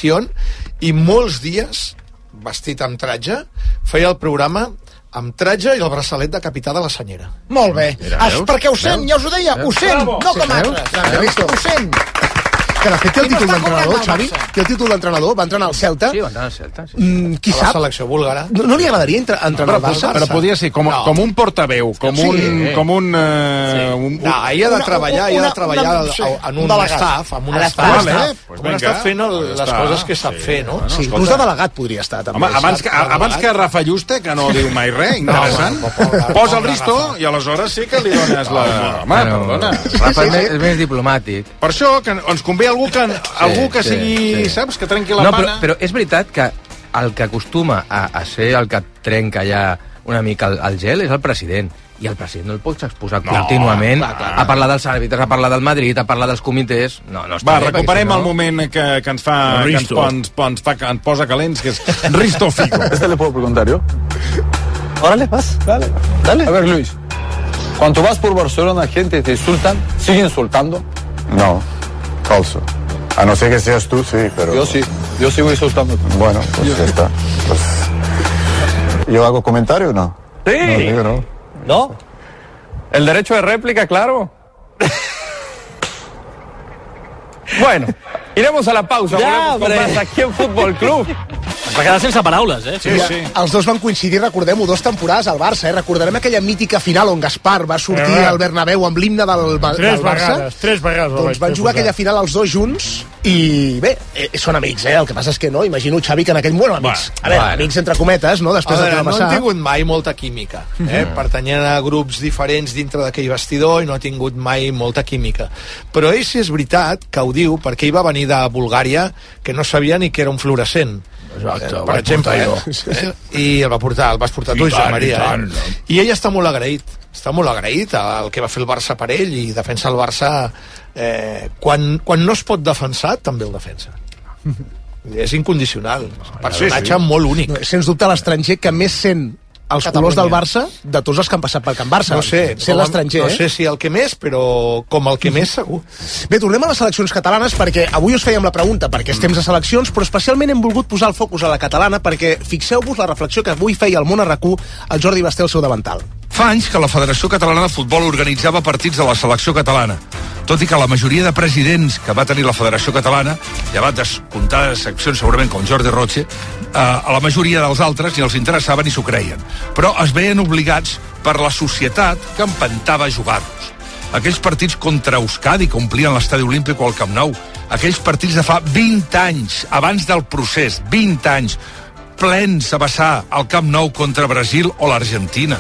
Speaker 7: i molts dies, vestit amb tratge, feia el programa amb tratge i el braçalet de capità de la senyera.
Speaker 4: Molt bé. Mira, es, perquè ho sent, ja us ho deia, ho sent, no com altres. Ho sent.
Speaker 6: Que de fet té el títol d'entrenador, Xavi. Té el títol d'entrenador, va entrenar al Celta.
Speaker 3: Sí, va entrenar al Celta. Sí.
Speaker 6: Mm, qui
Speaker 7: a
Speaker 6: sap?
Speaker 7: la selecció búlgara.
Speaker 6: No, no li agradaria entre, entrenar al Barça?
Speaker 2: Però podria ser com, no. com un portaveu, com
Speaker 6: Sí.
Speaker 2: un... Com un, uh,
Speaker 6: Sí.
Speaker 2: un,
Speaker 7: No, ell ha de treballar, ell ha de treballar
Speaker 6: una- sí,
Speaker 7: en un
Speaker 6: un delegat.
Speaker 7: staff, amb un
Speaker 6: A
Speaker 7: staff,
Speaker 6: l'estat,
Speaker 7: vale,
Speaker 6: eh?
Speaker 2: Pues
Speaker 7: un
Speaker 2: vinga,
Speaker 7: staff fent el,
Speaker 2: ja
Speaker 7: les
Speaker 2: està.
Speaker 7: coses que sap
Speaker 2: Sí,
Speaker 7: fer, no?
Speaker 2: bueno,
Speaker 6: Sí,
Speaker 2: escolta.
Speaker 6: inclús de delegat podria estar, també.
Speaker 2: Home, abans que, abans que Rafa Juste, que no diu mai res, interessant,
Speaker 7: No, no, no, no,
Speaker 2: posa el
Speaker 7: no,
Speaker 2: Risto
Speaker 7: Rafa.
Speaker 2: i aleshores sí que li dones la... Home, perdona.
Speaker 3: Rafa és, més, és més diplomàtic.
Speaker 2: Per això que ens convé algú que, algú que
Speaker 3: sí,
Speaker 2: sigui,
Speaker 3: sí.
Speaker 2: saps, que trenqui la
Speaker 3: No,
Speaker 2: pana.
Speaker 3: però, però és veritat que el que acostuma a, a ser el que trenca ja una mica el, el gel és el president. I el president no el pots exposar no, contínuament clar, clar, a parlar dels àrbitres, a parlar del Madrid, a parlar dels comitès... No, no està
Speaker 2: Va,
Speaker 3: bé,
Speaker 2: recuperem
Speaker 3: no...
Speaker 2: el moment que, que ens fa... Que ens, ens, ens, fa, ens posa calents, que és Risto Figo.
Speaker 9: ¿Este le puedo preguntar yo? Órale, vas, dale, dale. A ver, Luis, cuando vas por Barcelona, gente te insultan, sigue insultando.
Speaker 10: No, falso. A no ser que seas tú, sí, pero...
Speaker 9: Yo sí, yo sigo insultando.
Speaker 10: Bueno, pues ya está. Pues... ¿Yo hago comentario o no?
Speaker 9: Sí.
Speaker 10: No, digo, no.
Speaker 9: ¿No? El derecho de réplica, claro. Bueno, iremos a la pausa.
Speaker 5: Ja,
Speaker 9: Volvemos con más aquí en Fútbol Club.
Speaker 5: Es va quedar sense paraules, eh?
Speaker 2: Sí, sí.
Speaker 6: Els dos van coincidir, recordem-ho, dos temporades al Barça, eh? Recordarem aquella mítica final on Gaspar va sortir
Speaker 4: Eh, va.
Speaker 6: al Bernabéu amb l'himne del, del
Speaker 4: Tres
Speaker 6: Barça.
Speaker 4: vegades, tres vegades. el
Speaker 6: Doncs
Speaker 4: vaig
Speaker 6: van
Speaker 4: fer
Speaker 6: jugar
Speaker 4: posar.
Speaker 6: aquella final els dos junts i bé, eh, són amics, eh? El que passa és que no, imagino, Xavi, que en aquell... Bueno, amics, a veure,
Speaker 3: bueno.
Speaker 6: amics entre cometes, no? Després
Speaker 7: A
Speaker 6: del que
Speaker 7: veure,
Speaker 6: va
Speaker 7: no
Speaker 6: passar.
Speaker 7: han tingut mai molta química, eh?
Speaker 6: Mhm.
Speaker 7: Pertanyent a grups diferents dintre d'aquell vestidor i no ha tingut mai molta química. Però ell sí és veritat que ho diu perquè ell va venir de Bulgària que no sabia ni que era un fluorescent.
Speaker 4: Exacte,
Speaker 7: Eh,
Speaker 4: el
Speaker 7: per
Speaker 4: vaig
Speaker 7: exemple,
Speaker 4: portar
Speaker 7: eh? I el va portar, el vas portar tu,
Speaker 4: I
Speaker 7: Joan
Speaker 4: tant,
Speaker 7: Maria.
Speaker 4: i tant.
Speaker 7: Eh? I ell està molt agraït, està molt agraït al que va fer el Barça per ell i defensa el Barça eh, quan, quan no es pot defensar, també el defensa. És incondicional. Personatge
Speaker 2: sí, sí.
Speaker 7: molt únic.
Speaker 6: No, sens dubte l'estranger que més sent els colors del Barça de tots els que han passat pel Camp Barça.
Speaker 7: No sé,
Speaker 6: sent
Speaker 7: com-
Speaker 6: l'estranger,
Speaker 7: no
Speaker 6: eh?
Speaker 7: sé si el que més, però com el que més segur.
Speaker 6: Bé, tornem a les seleccions catalanes perquè avui us fèiem la pregunta perquè és temps de seleccions, però especialment hem volgut posar el focus a la catalana perquè fixeu-vos la reflexió que avui feia el món a RAC1 el Jordi Basté, el seu davantal.
Speaker 11: Fa anys que la Federació Catalana de Futbol organitzava partits de la selecció catalana, tot i que la majoria de presidents que va tenir la Federació Catalana, llevat de comptades seccions segurament com Jordi Roche, eh, a la majoria dels altres ni els interessava ni s'ho creien, però es veien obligats per la societat que empentava a jugar-los. Aquells partits contra Euskadi que omplien l'Estadi Olímpic o el Camp Nou, aquells partits de fa vint anys, abans del procés, vint anys, plens a vessar al Camp Nou contra Brasil o l'Argentina.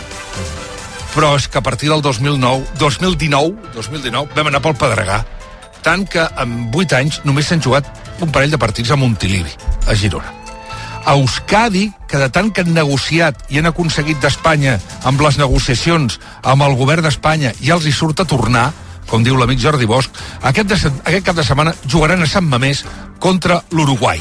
Speaker 11: Però és que a partir del dos mil nou, dos mil dinou, dos mil dinou vam anar pel Pedregà, tant que en vuit anys només s'han jugat un parell de partits a Montilivi, a Girona. A Euskadi, que de tant que han negociat i han aconseguit d'Espanya amb les negociacions amb el govern d'Espanya i els hi surt a tornar, com diu l'amic Jordi Bosch, aquest, de, aquest cap de setmana jugaran a Sant Mamés contra l'Uruguai.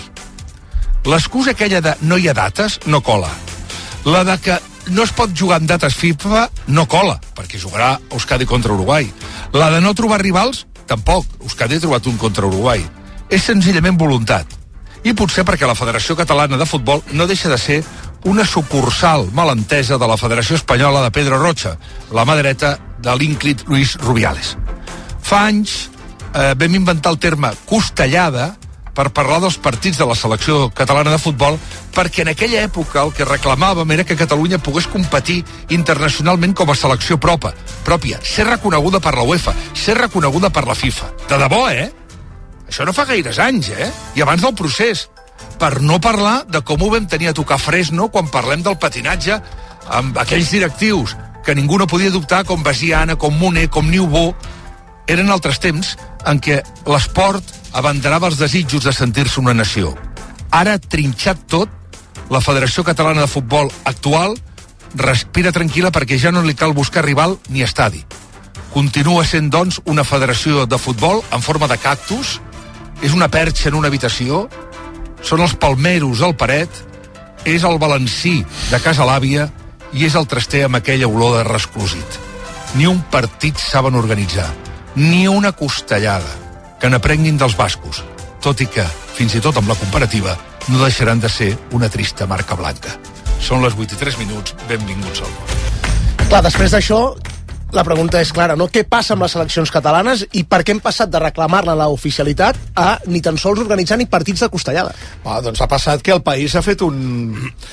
Speaker 11: L'excusa aquella de no hi ha dates no cola. La de que no es pot jugar en dates FIFA no cola, perquè jugarà Euskadi contra Uruguai. La de no trobar rivals, tampoc. Euskadi ha trobat un contra Uruguai. És senzillament voluntat. I potser perquè la Federació Catalana de Futbol no deixa de ser una sucursal malentesa de la Federació Espanyola de Pedro Rocha, la mà dreta de l'ínclit Luis Rubiales. Fa anys eh, vam inventar el terme costellada per parlar dels partits de la selecció catalana de futbol, perquè en aquella època el que reclamàvem era que Catalunya pogués competir internacionalment com a selecció propa, pròpia, ser reconeguda per la UEFA, ser reconeguda per la FIFA. De debò, eh? Això no fa gaires anys, eh? I abans del procés. Per no parlar de com ho vam tenir a tocar Fresno quan parlem del patinatge amb aquells directius que ningú no podia dubtar, com Basiana, com Moner, com Niubó. Eren altres temps en què l'esport abanderava els desitjos de sentir-se una nació. Ara, trinxat tot, la Federació Catalana de Futbol actual respira tranquil·la perquè ja no li cal buscar rival ni estadi. Continua sent, doncs, una federació de futbol en forma de cactus, és una perxa en una habitació, són els palmeros al paret, és el balancí de casa l'àvia i és el traster amb aquella olor de resclosit. Ni un partit saben organitzar, ni una costellada que n'aprenguin dels bascos, tot i que, fins i tot amb la comparativa, no deixaran de ser una trista marca blanca. Són les vuit i tres minuts, benvinguts al món.
Speaker 6: Clar, després d'això, la pregunta és clara, no? Què passa amb les seleccions catalanes i per què hem passat de reclamar-ne l'oficialitat a ni tan sols organitzar ni partits de costellada?
Speaker 7: Ah, doncs ha passat que el país ha fet un,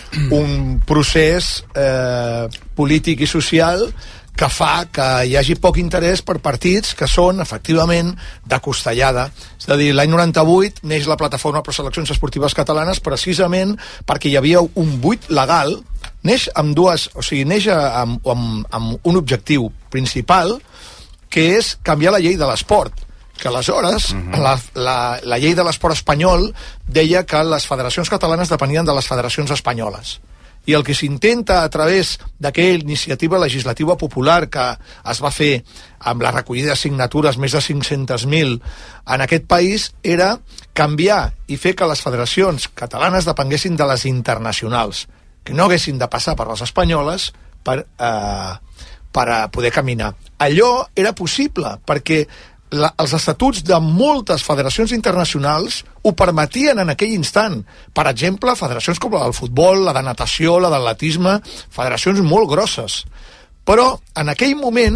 Speaker 7: un procés eh, polític i social que fa que hi hagi poc interès per partits que són, efectivament, de costellada. És a dir, l'any noranta-vuit neix la Plataforma per Seleccions Esportives Catalanes precisament perquè hi havia un buit legal, neix amb dues, o sigui, neix amb, amb, amb un objectiu principal, que és canviar la llei de l'esport, que aleshores uh-huh. la, la, la llei de l'esport espanyol deia que les federacions catalanes depenien de les federacions espanyoles. I el que s'intenta a través d'aquella iniciativa legislativa popular que es va fer amb la recollida de signatures, més de cinc-centes mil en aquest país, era canviar i fer que les federacions catalanes depenguessin de les internacionals, que no haguessin de passar per les espanyoles per, eh, per a poder caminar. Allò era possible perquè La, els estatuts de moltes federacions internacionals ho permetien en aquell instant. Per exemple, federacions com la del futbol, la de natació, la d'atletisme, federacions molt grosses. Però en aquell moment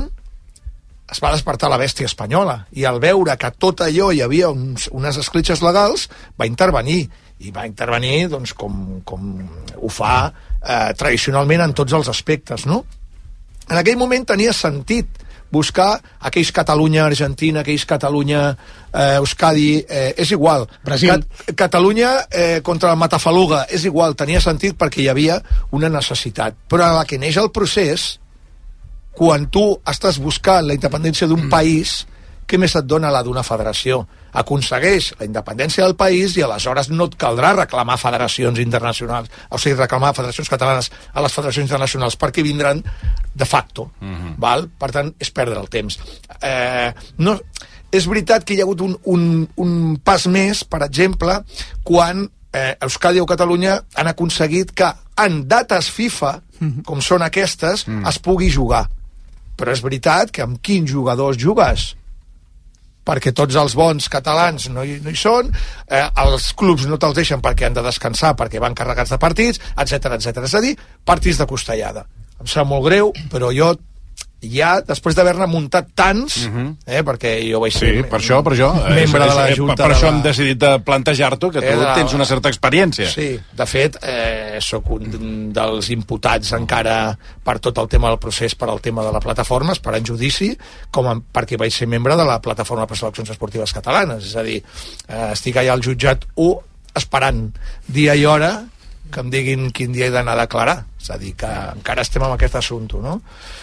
Speaker 7: es va despertar la bèstia espanyola i al veure que tot allò hi havia uns, unes escletxes legals, va intervenir. I va intervenir doncs, com, com ho fa eh, tradicionalment en tots els aspectes, no? En aquell moment tenia sentit buscar aquells Catalunya-Argentina, aquells Catalunya-Euskadi, eh, és igual.
Speaker 6: Brasil.
Speaker 7: Cat Catalunya eh, contra el Matafaluga, és igual, tenia sentit perquè hi havia una necessitat. Però a la que neix el procés, quan tu estàs buscant la independència d'un país, què més et dona la d'una federació? Aconsegueix la independència del país i aleshores no et caldrà reclamar federacions internacionals, o sigui, reclamar federacions catalanes a les federacions internacionals, perquè vindran de facto. Uh-huh. Val? Per tant, és perdre el temps. Eh, no, és veritat que hi ha hagut un, un, un pas més, per exemple, quan eh, Euskadi o Catalunya han aconseguit que en dates FIFA, uh-huh. com són aquestes, uh-huh. es pugui jugar. Però és veritat que amb quins jugadors jugues? Perquè tots els bons catalans no hi, no hi són, eh, els clubs no te'ls deixen perquè han de descansar, perquè van carregats de partits, etcètera, etcètera. És a dir, partits de costellada. Em sap molt greu, però jo ja, després d'haver-ne muntat tants, uh-huh. eh, perquè jo vaig ser...
Speaker 2: Sí, per això, per això.
Speaker 7: Membre és, és, de la Junta...
Speaker 2: Per, per això
Speaker 7: la...
Speaker 2: hem decidit de plantejar-t'ho, que tu la... tens una certa experiència.
Speaker 7: Sí, de fet, eh, sóc un dels imputats encara per tot el tema del procés, per al tema de la plataforma, esperant judici, com a, perquè vaig ser membre de la Plataforma per Seleccions Esportives Catalanes. És a dir, eh, estic allà al jutjat u esperant dia i hora que em diguin quin dia he d'anar a declarar. És a dir, que encara estem amb aquest assumpte, no?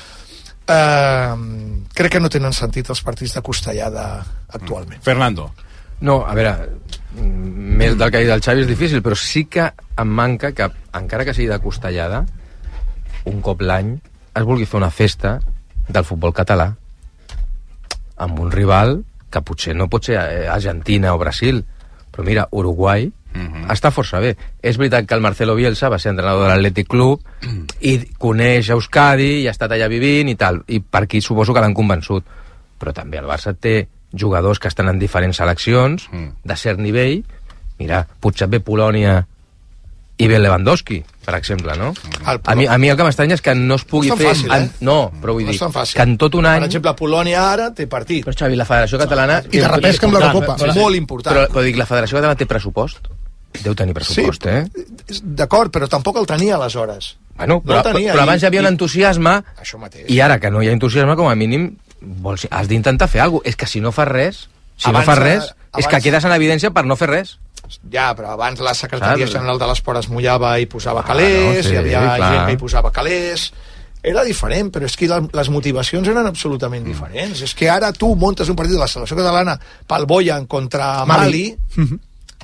Speaker 7: Uh, crec que no tenen sentit els partits de costellada actualment.
Speaker 2: Fernando.
Speaker 3: No, a veure, més del que ha dit el Xavi és difícil, però sí que em manca que, encara que sigui de costellada, un cop l'any es vulgui fer una festa del futbol català amb un rival que potser no pot ser Argentina o Brasil, però mira, Uruguai Uh-huh. està força bé. És veritat que el Marcelo Bielsa va ser entrenador de l'Atlètic Club i coneix Euskadi i ha estat allà vivint i tal, i per aquí suposo que l'han convençut, però també el Barça té jugadors que estan en diferents seleccions uh-huh. de cert nivell. Mira, potser ve Polònia i ve Lewandowski, per exemple, no? Uh-huh. A mi, a mi el que m'estranya és que no es pugui
Speaker 7: no
Speaker 3: fer...
Speaker 7: Fàcil, eh?
Speaker 3: en, no, però vull
Speaker 7: no
Speaker 3: dir
Speaker 7: fàcil.
Speaker 3: Que en tot un any...
Speaker 7: Per exemple, Polònia ara té partit.
Speaker 3: Però, Xavi, la Federació Catalana...
Speaker 6: I de repesca amb l'Eurocopa.
Speaker 7: És molt important.
Speaker 3: Però, però dic, la Federació Catalana té pressupost? Deu tenir pressupost, sí,
Speaker 7: eh? D'acord, però tampoc el tenia aleshores.
Speaker 3: Bueno, però, no tenia, però abans hi havia un entusiasme i ara que no hi ha entusiasme, com a mínim vols, has d'intentar fer alguna cosa. És que si no fas res, si abans, no fas res, abans... és que quedes en evidència per no fer res.
Speaker 7: Ja, però abans la secretaria Saps? General de l'Esport es mullava i posava calés, ah, no, sí, hi havia clar. Gent que hi posava calés... Era diferent, però és que les motivacions eren absolutament mm. diferents. És que ara tu montes un partit de la selecció catalana pel Boyan contra Mali, Mali.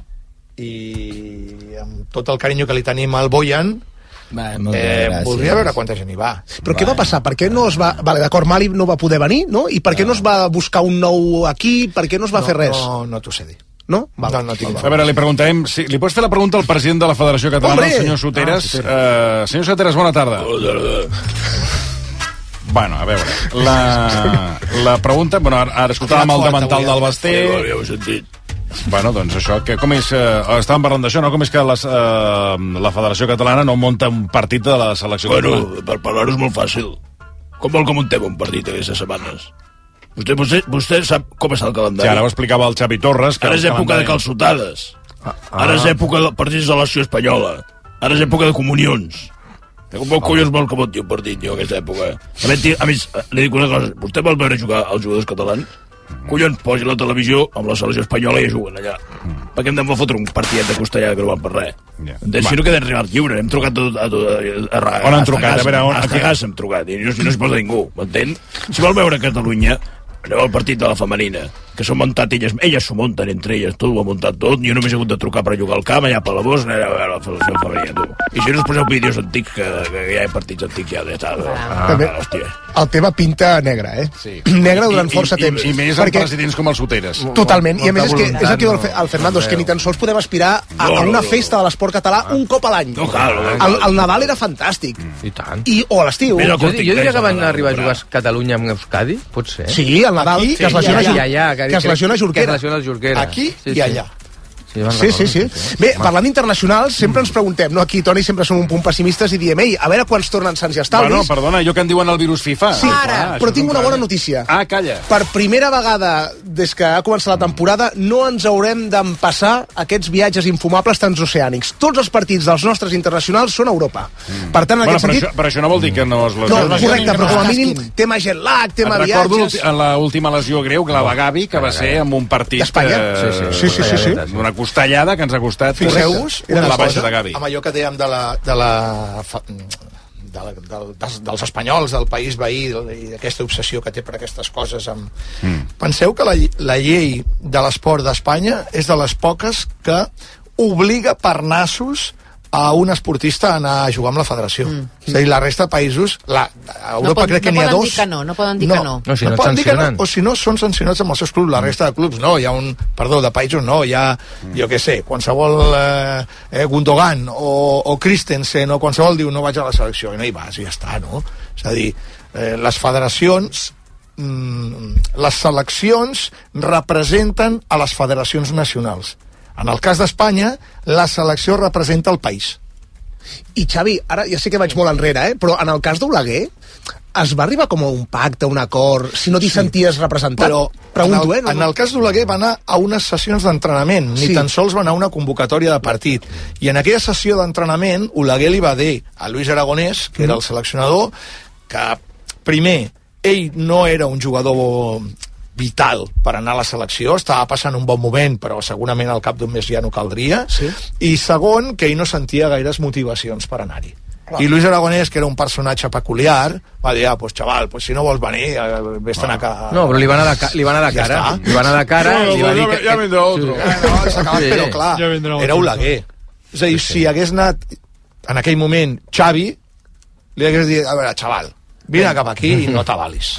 Speaker 7: i amb tot el carinyo que li tenim al Boyan,
Speaker 6: Va,
Speaker 7: eh, voldria veure quanta gent hi va.
Speaker 6: Però va. Què va passar? Per què no es va... Vale, d'acord, Mali no va poder venir, no? I per què no. no es va buscar un nou aquí? Per què no es va
Speaker 7: no,
Speaker 6: fer res?
Speaker 7: No, no t'ho sé dir.
Speaker 6: No?
Speaker 7: Val. No, no tinc
Speaker 2: a veure, li preguntarem... Si, li pots fer la pregunta al president de la Federació Catalana, el senyor Soteres? Ah, uh, senyor Soteres, bona tarda. Bueno, a veure, la, la pregunta... Bueno, ara, ara escoltàvem el davantal del Basté...
Speaker 12: Ja ho he sentit.
Speaker 2: Bueno, doncs això, que com és... Eh, estàvem parlant d'això, no? Com és que les, eh, la Federació Catalana no munta un partit de la selecció
Speaker 12: bueno,
Speaker 2: catalana?
Speaker 12: Per parlar és molt fàcil. Com vol que muntem un partit aquestes setmanes? Vostè, vostè, vostè sap com és el calendari?
Speaker 2: Sí, ara ho explicava el Xavi Torres. Que
Speaker 12: ara és època
Speaker 2: calendari...
Speaker 12: de calçotades.
Speaker 2: Ah,
Speaker 12: ah. Ara és època de partits de l'Ació Espanyola. Ara és època de comunions. Com vol collons vol que munti un partit, jo, aquesta època? A més, a més, li dic una cosa. Vostè vol veure jugar els jugadors catalans? Collons, posi la televisió amb la selecció espanyola i juguen allà. Mm. Perquè hem de fotre un partidet de costellà que no van per res. Yeah. Si no queden rival lliure, hem trucat a, a, a, a, a,
Speaker 2: on han trucat? A veure, on...
Speaker 12: A Gas hem trucat, i no, no es posa ningú, m'entén? Si vol veure Catalunya, aneu al partit de la femenina, que s'ho muntat elles, elles s'ho munten entre elles, tot ho ha muntat tot, jo només he hagut de trucar per jugar al camp, allà per la Bosch, allà a la selecció femenina, tu. I si no us poseu vídeos antics, que, que ja hi ha partits antics, ja està. Ah.
Speaker 6: També, el tema pinta negra, eh? Sí. Negra durant
Speaker 2: I,
Speaker 6: força
Speaker 2: i,
Speaker 6: temps.
Speaker 2: I, i més perquè... amb presidents com els Soteres.
Speaker 6: Totalment, i a més és que és el que diu el, el Fernando, és que ni tan sols podem aspirar a, a una festa de l'esport català un cop a l'any.
Speaker 12: No cal.
Speaker 6: El, el Nadal era fantàstic.
Speaker 3: I tant.
Speaker 6: I, o a l'estiu.
Speaker 3: Jo, jo diria que van arribar a jugar a Catalunya amb Euskadi, pot ser.
Speaker 6: Sí, el Nadal, que es lesiona
Speaker 3: ja, ja, ja,
Speaker 6: que es lesiona Jorquera.
Speaker 3: Que es lesiona Jorquera.
Speaker 6: Aquí
Speaker 3: sí,
Speaker 6: i
Speaker 3: sí.
Speaker 6: allà.
Speaker 3: Sí,
Speaker 6: sí, sí, sí. sí. Bé, parlant d'internacionals, sempre ens preguntem, no? Aquí, Toni, sempre som un punt pessimistes i diem, ei, a veure quants tornen sants i estalvis.
Speaker 2: Bueno, perdona, allò que en diuen el virus FIFA.
Speaker 6: Sí, ah, clar, però tinc una bona notícia.
Speaker 2: Ah, calla.
Speaker 6: Per primera vegada des que ha començat la temporada no ens haurem d'empassar aquests viatges infumables transoceànics. Tots els partits dels nostres internacionals són a Europa. Mm. Per tant, en
Speaker 2: bueno,
Speaker 6: aquest sentit...
Speaker 2: Això, però això no vol dir que no es
Speaker 6: lesionin. No, correcte, però com a mínim tema jet lag, tema
Speaker 2: et
Speaker 6: viatges...
Speaker 2: recordo l'última lesió greu, que la va Gavi, que va ser amb un partit...
Speaker 6: D'Espanya?
Speaker 2: Eh,
Speaker 6: sí, sí, sí, sí.
Speaker 2: Una costellada que ens ha costat...
Speaker 7: Fixeu-vos
Speaker 2: una la baixa de Gavi.
Speaker 7: Amb allò que dèiem de la... De la de la, de, dels, dels espanyols del país veí i aquesta obsessió que té per aquestes coses amb... mm. Penseu que la, la llei de l'esport d'Espanya és de les poques que obliga per nassos a un esportista a anar a jugar amb la federació. Mm. És a dir, la resta de països, la, a Europa no pot, crec que
Speaker 1: no
Speaker 7: n'hi ha dos.
Speaker 1: Dir que no, no poden dir
Speaker 7: no,
Speaker 1: que no.
Speaker 3: No, si no,
Speaker 7: no
Speaker 3: et sancionen.
Speaker 7: No, o si no, són sancionats amb els seus clubs. La resta de clubs no, hi ha un... Perdó, de països no, hi ha, mm. jo què sé, qualsevol eh, eh, Gundogan o, o Christensen o qualsevol diu no vaig a la selecció, i no hi vas, i ja està, no? És a dir, eh, les federacions mm, les seleccions representen a les federacions nacionals. En el cas d'Espanya, la selecció representa el país.
Speaker 6: I Xavi, ara ja sé que vaig molt enrere, eh? Però en el cas d'Oleguer es va arribar com a un pacte, un acord, si no t'hi sí. senties representat?
Speaker 7: Però
Speaker 6: Pregunto,
Speaker 7: en, el,
Speaker 6: eh? No,
Speaker 7: en el cas d'Oleguer va anar a unes sessions d'entrenament, ni sí. tan sols va anar a una convocatòria de partit. I en aquella sessió d'entrenament, Oleguer li va dir a Luis Aragonès, que era el seleccionador, que primer, ell no era un jugador vital per anar a la selecció, estava passant un bon moment, però segurament al cap d'un mes ja no caldria, sí. I segon, que ell no sentia gaires motivacions per anar-hi. I Luis Aragonès, que era un personatge peculiar, va dir, ah, pues chaval, pues si no vols venir, vés-te'n a casa.
Speaker 3: No, però li van a la, ca li van a la cara. Ja li van a la cara no, i li va dir que...
Speaker 2: Ja vindrà otro.
Speaker 7: Sí. No, s'ha acabat, sí. Però clar, ja era Oleguer. És a dir, si hagués anat en aquell moment Xavi, li hagués dit, a veure, xaval, vine cap aquí i no t'avalis.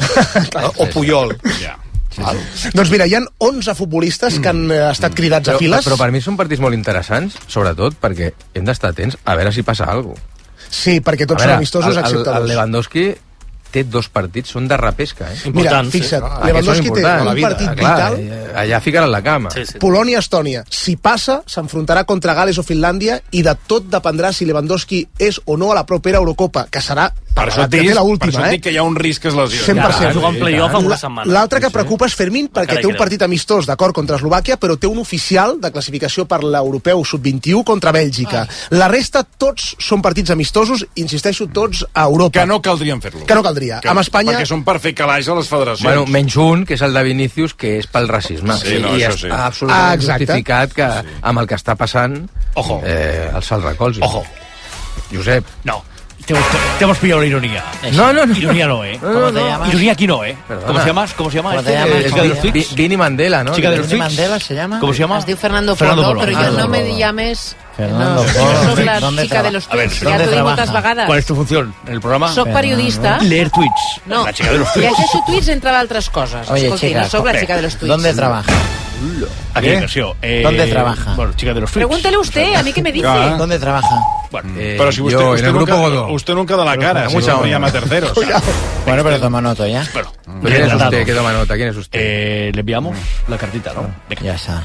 Speaker 7: O Puyol. Ja. Val.
Speaker 6: Doncs mira, hi ha onze futbolistes que han estat cridats
Speaker 3: però,
Speaker 6: a files.
Speaker 3: Però per mi són partits molt interessants, sobretot perquè hem d'estar atents a veure si passa alguna cosa.
Speaker 6: Sí, perquè tots són amistosos,
Speaker 3: el,
Speaker 6: excepte
Speaker 3: el, el Lewandowski té dos partits, són de repesca, eh?
Speaker 6: Mira, fixa't, sí. Lewandowski té un partit vital.
Speaker 3: Clar, allà ficaran la cama. Sí, sí.
Speaker 6: Polònia-Estònia. Si passa, s'enfrontarà contra Gales o Finlàndia i de tot dependrà si Lewandowski és o no a la propera Eurocopa, que serà
Speaker 2: per això
Speaker 6: que té l'última,
Speaker 2: per això
Speaker 6: eh?
Speaker 2: dic que hi ha un risc que es lesioni.
Speaker 6: cent per cent.
Speaker 5: Ja, jugant play-off en una setmana.
Speaker 6: L'altre que preocupa és Fermín, perquè té un partit amistós, d'acord, contra Eslovàquia, però té un oficial de classificació per l'europeu sub vint i u contra Bèlgica. La resta, tots són partits amistosos, insisteixo, tots a Europa.
Speaker 2: Que no caldrien fer-lo.
Speaker 6: Que no caldria.
Speaker 2: Que,
Speaker 6: amb Espanya...
Speaker 2: Perquè són per fer calaix a les federacions.
Speaker 3: Bueno, menys un, que és el de Vinícius, que és pel racisme.
Speaker 2: Sí, no,
Speaker 3: I
Speaker 2: això sí.
Speaker 3: està absolutament
Speaker 6: ah,
Speaker 3: justificat que sí. amb el que està passant
Speaker 12: Ojo.
Speaker 3: Eh, el se'l recolzi.
Speaker 12: Ojo.
Speaker 3: Josep.
Speaker 12: No. Te hemos, te hemos pillado la ironía.
Speaker 3: No, no, no.
Speaker 12: Ironía no, ¿eh?
Speaker 3: ¿Cómo no, te no.
Speaker 12: llamas? Ironía aquí no, ¿eh? Perdona. ¿Cómo se llama? ¿Cómo se llama?
Speaker 1: ¿Cómo te llamas?
Speaker 12: Eh, chica de los tweets.
Speaker 3: Vini Mandela, ¿no?
Speaker 12: Chica de los
Speaker 1: Vini Mandela se llama.
Speaker 12: ¿Cómo se llama?
Speaker 1: Es diu Fernando,
Speaker 12: Fernando
Speaker 1: Polo,
Speaker 12: Polo.
Speaker 1: pero
Speaker 12: Fernando
Speaker 1: yo no
Speaker 12: Polo.
Speaker 1: me llames...
Speaker 13: Fernando
Speaker 1: no,
Speaker 13: Polo.
Speaker 1: yo soy la
Speaker 13: ¿Dónde
Speaker 1: chica de los
Speaker 12: A ver,
Speaker 1: tweets. Ya t'ho he dit moltes vegades.
Speaker 12: ¿Cuál es tu función en el programa?
Speaker 1: Soc periodista.
Speaker 12: Leer tweets.
Speaker 1: No,
Speaker 12: la chica de los tweets.
Speaker 1: llegeixo tweets entre altres coses.
Speaker 13: Oye,
Speaker 1: Escolti,
Speaker 13: chica,
Speaker 1: no soc la chica de los tweets.
Speaker 13: ¿Dónde trabaja?
Speaker 12: Aquí
Speaker 2: ¿Eh?
Speaker 12: versión. Eh,
Speaker 13: ¿Dónde trabaja?
Speaker 12: Bueno, chica de los tweets.
Speaker 1: Pregúntele usted, a mí que me dice.
Speaker 2: Ah.
Speaker 13: ¿Dónde trabaja?
Speaker 12: Bueno,
Speaker 3: eh,
Speaker 2: pero si usted,
Speaker 3: yo,
Speaker 2: usted,
Speaker 3: en el
Speaker 2: nunca,
Speaker 3: grupo Godó.
Speaker 2: usted nunca da la cara, si
Speaker 3: mucha
Speaker 2: no llama a terceros.
Speaker 13: Bueno, pero toma nota ya.
Speaker 12: bueno.
Speaker 3: ¿Quién es usted? ¿Qué toma nota? ¿Quién es usted?
Speaker 12: Eh, le enviamos la cartita, ¿no? Venga.
Speaker 13: Ya está.
Speaker 12: Va.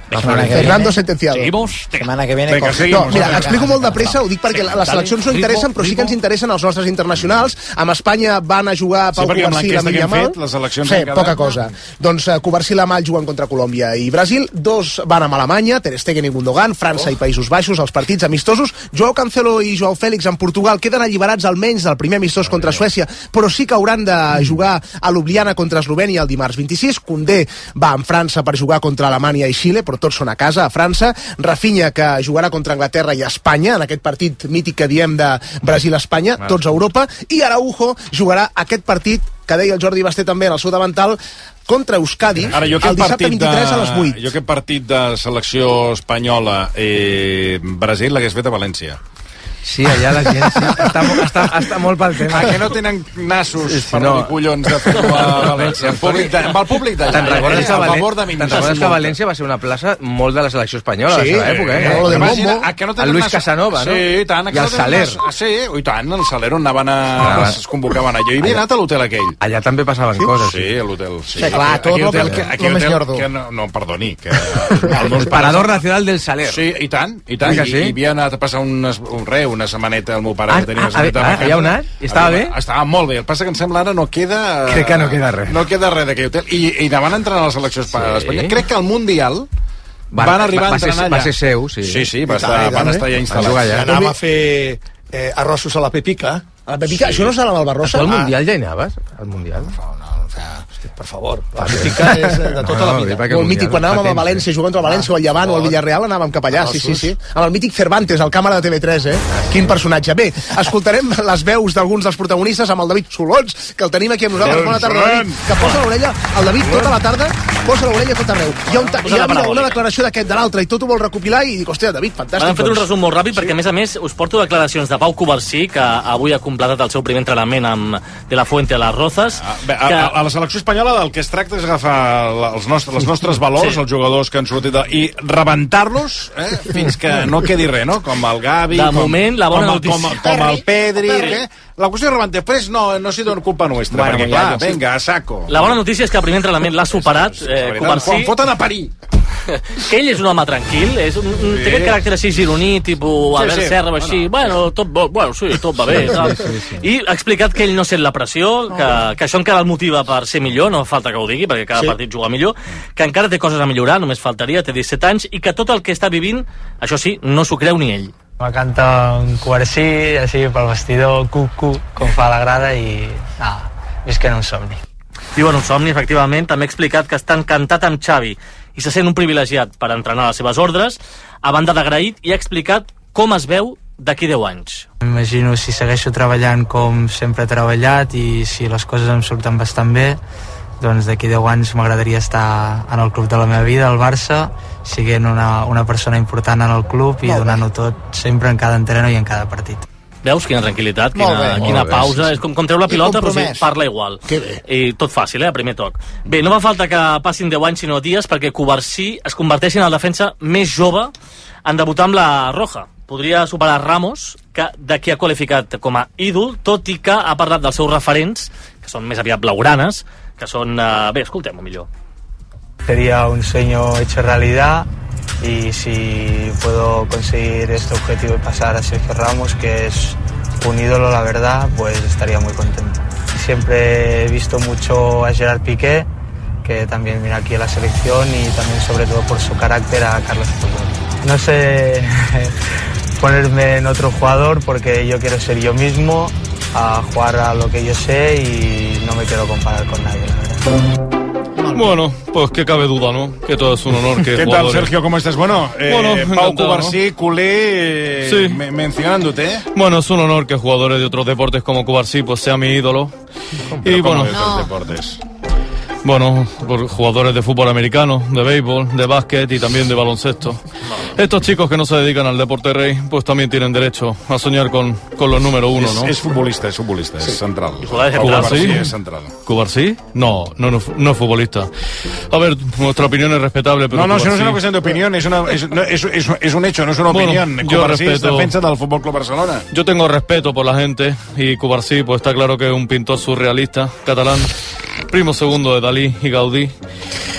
Speaker 6: Fernando sentenciado.
Speaker 13: Seguimos. Semana que viene.
Speaker 2: Venga, seguimos.
Speaker 6: No, mira, explico molt de pressa, ho dic perquè les seleccions no interessen, però sí que ens interessen els nostres internacionals. Amb Espanya van a jugar Pau Covarsí i Lamine Yamal.
Speaker 2: Les eleccions
Speaker 6: sí, poca cosa. Doncs uh, Covarsí i Yamal juguen contra Colòmbia i Brasil, dos van amb Alemanya, Ter Stegen i Gundogan, França oh. i Països Baixos, els partits amistosos. Joao Cancelo i Joao Fèlix en Portugal queden alliberats almenys del primer amistós oh, contra Suècia, però sí que hauran de jugar a Ljubljana contra Eslovènia el dimarts vint-i-sis. Condé va amb França per jugar contra Alemanya i Xile, però tots són a casa, a França. Rafinha, que jugarà contra Anglaterra i Espanya, en aquest partit mític que diem de Brasil-Espanya, tots a Europa, i Araujo jugarà aquest partit que deia el Jordi Basté també en el seu davantal, contra Euskadi,
Speaker 2: Ara, jo
Speaker 6: el dissabte vint-i-tres
Speaker 2: de,
Speaker 6: a les vuit.
Speaker 2: Jo aquest partit de selecció espanyola eh, Brasil l'hagués fet a València.
Speaker 3: Sí, allà la gent sí, està, està, està molt pel tema.
Speaker 2: Ah, que no tenen nassos sí, per
Speaker 3: no.
Speaker 2: dir collons de fer-ho a València. Amb el públic d'allà.
Speaker 3: Te'n recordes, que,
Speaker 2: Valen...
Speaker 3: recordes que València va ser una plaça molt de la selecció espanyola sí, a la seva època, eh?
Speaker 6: eh,
Speaker 3: eh?
Speaker 6: Imagina,
Speaker 2: que no
Speaker 3: el Luis nas... Casanova, no?
Speaker 2: Sí, i tant.
Speaker 3: I el Saler.
Speaker 2: Nas... Sí, i tant, el Saler on anaven a... Ah, es convocaven allà. Jo hi havia anat a l'hotel aquell.
Speaker 3: Allà també passaven
Speaker 2: sí?
Speaker 3: coses.
Speaker 2: Sí, a l'hotel. Sí,
Speaker 6: sí clar, tot el que...
Speaker 2: Aquell hotel que... No, perdoni, que...
Speaker 3: El Parador Nacional del Saler.
Speaker 2: Sí, i tant, i tant. I havia anat a passar un re, una setmaneta al meu pare
Speaker 3: ah,
Speaker 2: que tenia
Speaker 3: ah, ah, ah, hi ha un any? I estava bé?
Speaker 2: Estava molt bé. El passa que em sembla ara no queda...
Speaker 3: Crec que no queda res.
Speaker 2: No queda res d'aquell hotel. I, i anaven entrant a la selecció espanyola. Sí. Crec que al Mundial van, van arribar va, va a entrenar allà.
Speaker 3: Va ser seu, sí.
Speaker 2: Sí, sí, va estar, van estar allà instal·lats.
Speaker 7: Allà. Anàvem a fer eh, arrossos a la Pepica.
Speaker 6: A la Pepica? Sí. Això no serà amb el Barrosa?
Speaker 3: Al Mundial ja hi anaves? Al Mundial?
Speaker 7: No, no, o sea, per favor. La Pepica és de tota no, no, la vida.
Speaker 6: Molt mític, quan anàvem a València, jugant contra el València o el Llevant o el Villarreal, anàvem cap allà, sí, sí, sí. Amb el mític Cervantes, el càmera de T V tres, eh? Quin personatge. Bé, escoltarem les veus d'alguns dels protagonistes amb el David Solons, que el tenim aquí amb nosaltres. Bona tarda, David. Que posa l'orella, el David tota la tarda, posa l'orella tot arreu. Hi ha, un hi ha mira, una declaració d'aquest de l'altre i tot ho vol recopilar i dic, hòstia, David, fantàstic.
Speaker 5: Han fet un resum molt ràpid perquè, a més a més, us porto declaracions de Pau Covarsí, que avui ha completat el seu primer entrenament amb De La Fuente a les Rozas.
Speaker 2: A, bé, a, a la selecció espanyola del que es tracta és agafar els nostres, els nostres valors, sí. Els jugadors que han sortit de, i rebentar-los eh, fins que no quedi res, no? Com el Gavi,
Speaker 5: de
Speaker 2: com,
Speaker 5: moment, la bona
Speaker 2: com, com, com el Pedri, eh? La qüestió és rebentar. Després no, no s'hi dona culpa nostra, bueno, perquè clar, vinga, a saco.
Speaker 5: La bona notícia és que el primer entrenament l'ha superat, eh, Covarsí.
Speaker 2: Quan foten a parir.
Speaker 5: Que ell és un home tranquil, és un, un, sí. Té aquest caràcter així gironí, tipus Albert sí, sí. Serra, així, no, no. bueno, tot, bueno, sí, tot va bé, tal. Sí, sí, sí. I ha explicat que ell no sent la pressió, que, que això encara el motiva per ser millor, no falta que ho digui, perquè cada sí. partit juga millor, que encara té coses a millorar, només faltaria, té disset anys, i que tot el que està vivint, això sí, no s'ho creu ni ell.
Speaker 14: Va cantar un Covarsí, així pel vestidor, cu-cu, com fa la grada, i ah, visquen un somni.
Speaker 5: Diuen un somni, efectivament. També ha explicat que està encantat amb Xavi i se sent un privilegiat per entrenar a les seves ordres. A banda d'agraït, i ha explicat com es veu d'aquí deu anys.
Speaker 14: M'imagino si segueixo treballant com sempre he treballat i si les coses em surten bastant bé, doncs d'aquí deu anys m'agradaria estar en el club de la meva vida, el Barça, siguent una, una persona important en el club i donant-ho tot sempre en cada entreno i en cada partit.
Speaker 5: Veus quina tranquil·litat, quina, bé, quina pausa, és com, com treu la pilota però sí, parla igual. I tot fàcil, eh, a primer toc. Bé, no fa falta que passin deu anys sinó dies perquè Covarsí es converteixi en el defensa més jove en debutar amb la Roja. Podria superar Ramos, que de qui ha qualificat com a ídol, tot i que ha parlat dels seus referents, que són més aviat blaugranes, que són... Eh, bé, escoltem-ho millor.
Speaker 14: Sería un sueño hecho realidad y si puedo conseguir este objetivo y pasar a Sergio Ramos, que es un ídolo, la verdad, pues estaría muy contento. Siempre he visto mucho a Gerard Piqué, que también viene aquí a la selección, y también sobre todo por su carácter a Carlos Puyol. No sé ponerme en otro jugador porque yo quiero ser yo mismo, a jugar a lo que yo sé y no me quiero comparar con nadie, la verdad.
Speaker 15: Bueno, pues que cabe duda, ¿no? Que todo es un honor que
Speaker 2: ¿Qué
Speaker 15: jugadores...
Speaker 2: tal, Sergio? ¿Cómo estás? Bueno, eh,
Speaker 15: bueno
Speaker 2: Pau Covarsí, ¿no? culé, eh,
Speaker 15: sí.
Speaker 2: me mencionándote. ¿eh?
Speaker 15: Bueno, es un honor que jugadores de otros deportes como Covarsí pues sea mi ídolo.
Speaker 2: Pero
Speaker 15: y bueno,
Speaker 2: de otros no. deportes.
Speaker 15: Bueno, por jugadores de fútbol americano, de béisbol, de básquet y también de baloncesto. Estos chicos que no se dedican al deporte rey, pues también tienen derecho a soñar con, con los número uno, ¿no?
Speaker 2: Es, es futbolista, es futbolista, sí. es central.
Speaker 15: ¿Covarsí?
Speaker 2: Es central.
Speaker 15: ¿Covarsí? No, no, no, no es futbolista. A ver, nuestra opinión es respetable, pero...
Speaker 2: No, no,
Speaker 15: Covarsí...
Speaker 2: no es una cuestión de opinión, es, una, es, no, es, es, es un hecho, no es una
Speaker 15: bueno,
Speaker 2: opinión.
Speaker 15: Yo
Speaker 2: Covarsí
Speaker 15: respeto...
Speaker 2: es defensa del Fútbol Club Barcelona.
Speaker 15: Yo tengo respeto por la gente y Covarsí, pues está claro que es un pintor surrealista catalán, primo segundo de Dalí y Gaudí.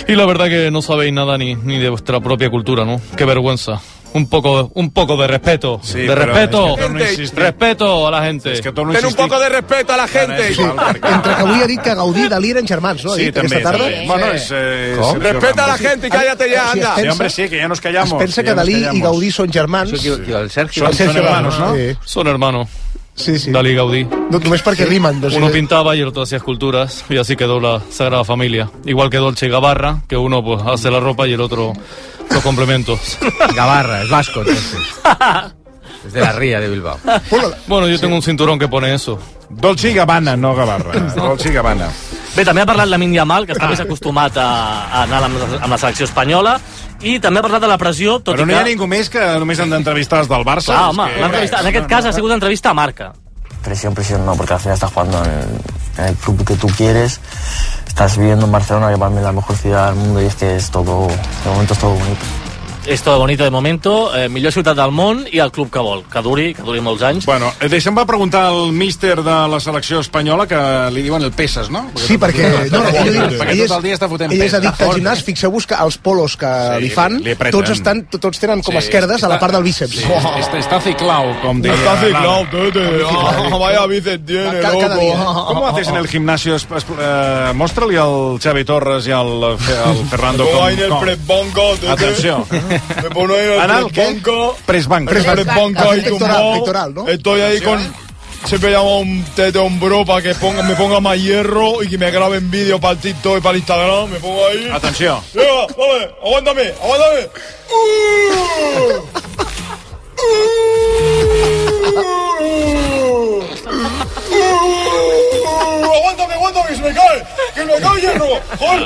Speaker 15: Y la verdad que no sabéis nada ni, ni de vuestra propia cultura, ¿no? Qué vergüenza. Un poco, un poco de respeto.
Speaker 2: Sí,
Speaker 15: de respeto. Es que respeto a la gente.
Speaker 2: Es que no
Speaker 11: Ten un poco de respeto a la gente.
Speaker 6: Sí. Entre que avui ha dit que Gaudí i Dalí eren germans, no?
Speaker 2: Sí,
Speaker 6: dit,
Speaker 2: també.
Speaker 6: aquesta tarda.
Speaker 2: també. Bueno, és, eh,
Speaker 6: Com?
Speaker 2: Sergio
Speaker 11: Respeta a la
Speaker 2: Ramos.
Speaker 11: gente y cállate ya,
Speaker 6: Sí,
Speaker 11: anda.
Speaker 2: Sí, hombre, sí, que ya nos callamos.
Speaker 6: Es pensa
Speaker 2: que
Speaker 6: que
Speaker 2: ya nos
Speaker 6: Dalí
Speaker 2: callamos.
Speaker 6: i Gaudí són germans.
Speaker 3: El Sergio.
Speaker 2: Son, son hermanos, ¿no?
Speaker 6: Sí,
Speaker 15: Son hermanos.
Speaker 6: sí. sí.
Speaker 15: Dalí y Gaudí.
Speaker 6: No, només perquè rimen. Doncs,
Speaker 15: Uno pintaba y el otro hacía esculturas y así quedó la Sagrada Familia. Igual que Dolce y Gabbana, que uno pues hace la ropa y el otro los complementos.
Speaker 3: Gavarra, es vasco, entonces. Es de la Ría de Bilbao.
Speaker 15: Bueno, yo tengo un cinturón que pone eso.
Speaker 2: Dolce y Gabbana, no Gavarra. Dolce y Gabbana.
Speaker 5: Bé, també ha parlat Lamine Yamal, que està més acostumat a, a anar amb, amb la selecció espanyola, i també ha parlat de la pressió, tot
Speaker 2: Però
Speaker 5: i
Speaker 2: no
Speaker 5: que...
Speaker 2: hi ha ningú més que només han d'entrevistar els del Barça.
Speaker 5: Clar,
Speaker 2: és
Speaker 5: home,
Speaker 2: que-
Speaker 5: l'ha entrevistat- en aquest cas ha sigut una entrevista a Marca.
Speaker 16: Presión, presión no, porque al final estás jugando en el, en el club que tú quieres, estás viviendo en Barcelona, que para mí es la mejor ciudad del mundo, y es que es todo, de momento es todo bonito.
Speaker 5: És todo bonito de momento, eh, millor ciutat del món i el club que vol, que duri, que duri molts anys.
Speaker 2: Bueno, eh, deixa'm va preguntar al míster de la selecció espanyola, que li diuen el Peses, no?
Speaker 6: Sí, perquè, no, no, ell, ell,
Speaker 2: perquè
Speaker 6: ell,
Speaker 2: tot el dia està fotent
Speaker 6: ell és
Speaker 2: pes.
Speaker 6: addicte al gimnàs. Fixeu-vos que els polos que
Speaker 2: Sí,
Speaker 6: li fan,
Speaker 2: li apreten.
Speaker 6: tots, estan, tots tenen com
Speaker 2: Sí,
Speaker 6: esquerdes a la part del bíceps.
Speaker 2: Sí, está, está ciclao, com deia.
Speaker 7: Está ciclao,
Speaker 2: Lara.
Speaker 7: tete. Ah, vaya bíceps tiene,
Speaker 6: Cada- cada
Speaker 7: loco.
Speaker 6: día.
Speaker 2: ¿Cómo haces en el gimnasio? Es- es- eh, Mostra-li al Xavi Torres i al, Fe- al Fernando.
Speaker 7: Me pongo
Speaker 2: com-
Speaker 7: ahí en el
Speaker 2: com-
Speaker 7: press banca, tete.
Speaker 2: Atenció.
Speaker 7: Me pongo ahí en el
Speaker 2: Anal,
Speaker 7: press
Speaker 2: ¿qué?
Speaker 7: banca.
Speaker 2: Press banca.
Speaker 7: Press banca ahí
Speaker 6: Pectoral,
Speaker 7: tumbado.
Speaker 6: pectoral, ¿no?
Speaker 7: Estoy ahí con... Siempre llamo a un tete hombro para que ponga, me ponga más hierro y que me graben vídeos para el TikTok y para el Instagram. Me pongo ahí.
Speaker 2: Atenció.
Speaker 7: Venga, vale, aguántame, aguántame. Aguántame, aguántame, que se me cae, que me cae hierro. Joder.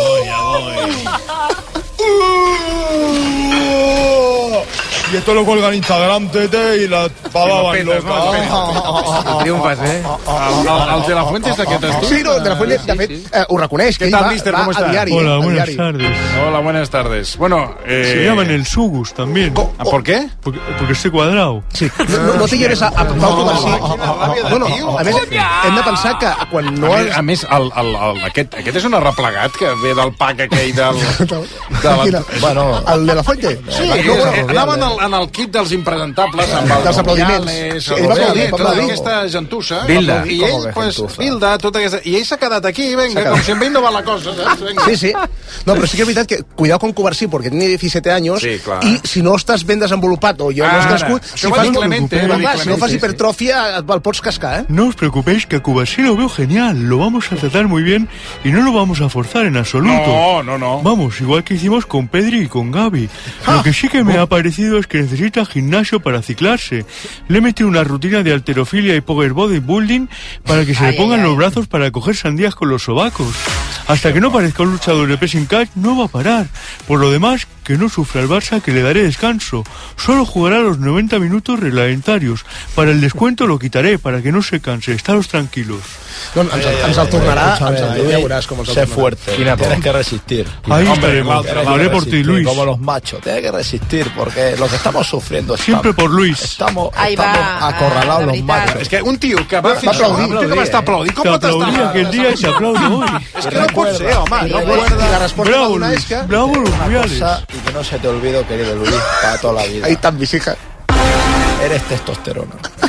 Speaker 7: Y esto lo cuelga en Instagram, tete, y la pava van
Speaker 2: petes,
Speaker 7: loca.
Speaker 2: no?
Speaker 3: Triomfes, eh?
Speaker 2: El, el, el de la Fuente és d'aquest estiu?
Speaker 6: Sí, no, de la Fuente, de fet, eh, ho reconeix, que
Speaker 2: ¿Qué
Speaker 6: ell
Speaker 2: tal,
Speaker 6: va,
Speaker 2: mister?
Speaker 6: va
Speaker 2: ¿Cómo está?
Speaker 6: al diari.
Speaker 15: Hola,
Speaker 6: al
Speaker 15: buenas
Speaker 6: diari.
Speaker 15: tardes.
Speaker 2: Hola, buenas tardes. Bueno, eh...
Speaker 15: Se llaman el Sugus también.
Speaker 2: Ah, ¿por qué?
Speaker 15: Porque, porque estoy cuadrado.
Speaker 6: Sí. No, no, no te lleves a, a Pau Covarsí. No, no, a més, hem de pensar que quan no...
Speaker 2: A més, a més el, el, el, aquest, aquest és un arreplegat que ve del pack aquell del... De la,
Speaker 6: Bueno, el de la Fuente.
Speaker 2: Sí,
Speaker 6: Va,
Speaker 2: eh,
Speaker 6: no,
Speaker 2: eh, anava en el, en el kit dels impresentables, amb el
Speaker 6: Dels aplaudiments.
Speaker 2: Rubiales,
Speaker 6: Sí,
Speaker 2: el
Speaker 6: ell va aplaudir,
Speaker 2: Rubiales,
Speaker 6: va
Speaker 2: tota
Speaker 6: aplaudir.
Speaker 2: aquesta gentussa.
Speaker 3: Bilda.
Speaker 2: I ell, pues, Bilda, tota aquesta... I ell s'ha quedat aquí, venga, com si amb ell no va la cosa, saps? Venga.
Speaker 6: Sí, sí. No, però sí que és veritat que cuidado con Covarsí, porque tiene diecisiete años,
Speaker 2: Sí, clar.
Speaker 6: i si no estàs ben desenvolupat o ja no has
Speaker 2: Ara,
Speaker 6: crescut,
Speaker 2: això
Speaker 6: si
Speaker 2: va
Speaker 6: fas,
Speaker 2: dir Clemente, va dir
Speaker 6: clar, si no
Speaker 2: Clemente,
Speaker 6: fas
Speaker 2: sí.
Speaker 6: hipertròfia, el pots cascar, eh?
Speaker 15: No os preocupéis que a Cubarsí lo veo genial, lo vamos a tratar muy bien y no lo vamos a forzar en absoluto.
Speaker 2: No, no, no.
Speaker 15: Vamos, igual que hicimos con Pedri y con Gavi. Lo que sí que me ha parecido es que necesita gimnasio para ciclarse. Le he metido una rutina de halterofilia y power bodybuilding para que se le pongan los brazos para coger sandías con los sobacos. Hasta que no parezca un luchador de pressing catch, no va a parar. Por lo demás, que no sufra el Barça, que le daré descanso. Solo jugará los noventa minutos reglamentarios. Para el descuento lo quitaré, para que no se canse. Estaros tranquilos.
Speaker 6: No, ens, ens el tornarà, ens el, ja veuràs com ens el
Speaker 7: Sé
Speaker 6: tornarà.
Speaker 7: fuerte, tienes que resistir.
Speaker 15: Ahí
Speaker 7: Hombre,
Speaker 15: estaremos.
Speaker 7: tienes
Speaker 15: Lo
Speaker 7: que
Speaker 15: haré por ti,
Speaker 7: resistir,
Speaker 15: Luis.
Speaker 7: Como los machos, tienes que resistir, porque lo que estamos sufriendo
Speaker 15: Siempre
Speaker 7: estamos,
Speaker 15: por Luis.
Speaker 7: estamos,
Speaker 1: Ahí va,
Speaker 7: estamos acorralados
Speaker 1: la
Speaker 7: los
Speaker 1: veritat.
Speaker 7: machos.
Speaker 2: És que un tio que va
Speaker 6: Va
Speaker 2: fins
Speaker 6: aplaudir,
Speaker 2: un tio que va estar aplaudir,
Speaker 15: Te
Speaker 2: com pot
Speaker 15: aplaudí
Speaker 2: estar...
Speaker 15: aquel día y te aplaudo hoy.
Speaker 2: És que no pot ser, home,
Speaker 6: I
Speaker 2: no
Speaker 6: la,
Speaker 2: pot
Speaker 6: I la resposta que va
Speaker 15: Bravo,
Speaker 6: donar és
Speaker 15: Luis.
Speaker 6: que...
Speaker 15: Bravo, los Rubiales.
Speaker 7: Y que no se te olvide, querido Luis, para toda la vida.
Speaker 6: Ahí están mis hijas.
Speaker 7: Eres testosterona.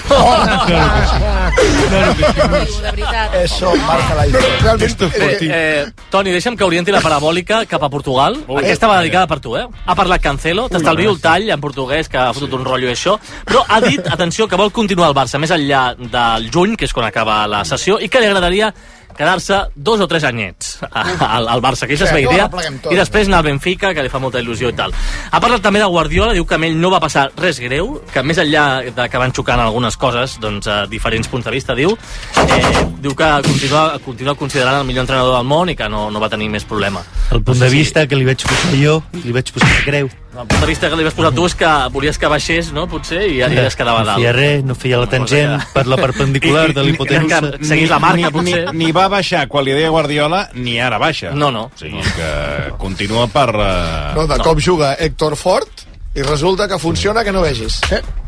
Speaker 15: Claro que sí.
Speaker 1: De veritat.
Speaker 7: Eso marca la diferencia.
Speaker 6: Realment,
Speaker 15: Esto es por
Speaker 6: eh,
Speaker 15: ti.
Speaker 5: Eh, Toni, deixa'm que orienti la parabòlica cap a Portugal.
Speaker 2: Ui.
Speaker 5: Aquesta va dedicada per tu, eh? Ha parlat Cancelo, t'estalvio el tall en portuguès, que ha fotut un rotllo i això, però ha dit, atenció, que vol continuar al Barça més enllà del juny, que és quan acaba la sessió, i que li agradaria quedar-se dos o tres anyets al, al Barça, que aquesta és la
Speaker 6: Sí,
Speaker 5: idea,
Speaker 6: no repleguem tot.
Speaker 5: i després anar al Benfica, que li fa molta il·lusió i tal. Ha parlat també de Guardiola, diu que amb ell no va passar res greu, que més enllà de que van xocant algunes coses, doncs a diferents punts de vista, diu, eh, diu que continua, continua considerant el millor entrenador del món i que no, no va tenir més problema.
Speaker 17: El punt de vista que li vaig posar jo, li vaig posar greu.
Speaker 5: El punt de vista que li vas posar tu és que volies que baixés, no?, potser, i ja, ja es quedava
Speaker 17: No
Speaker 5: dalt.
Speaker 17: feia res, no feia la tangent per la perpendicular de l'hipotenusa.
Speaker 5: que seguís la marca,
Speaker 2: ni,
Speaker 5: potser.
Speaker 2: Ni, ni va baixar quan li deia Guardiola, ni ara baixa.
Speaker 5: No, no.
Speaker 2: O sigui que continua per... Uh...
Speaker 7: No, de cop juga Héctor Fort i resulta que funciona que no vegis. Eh?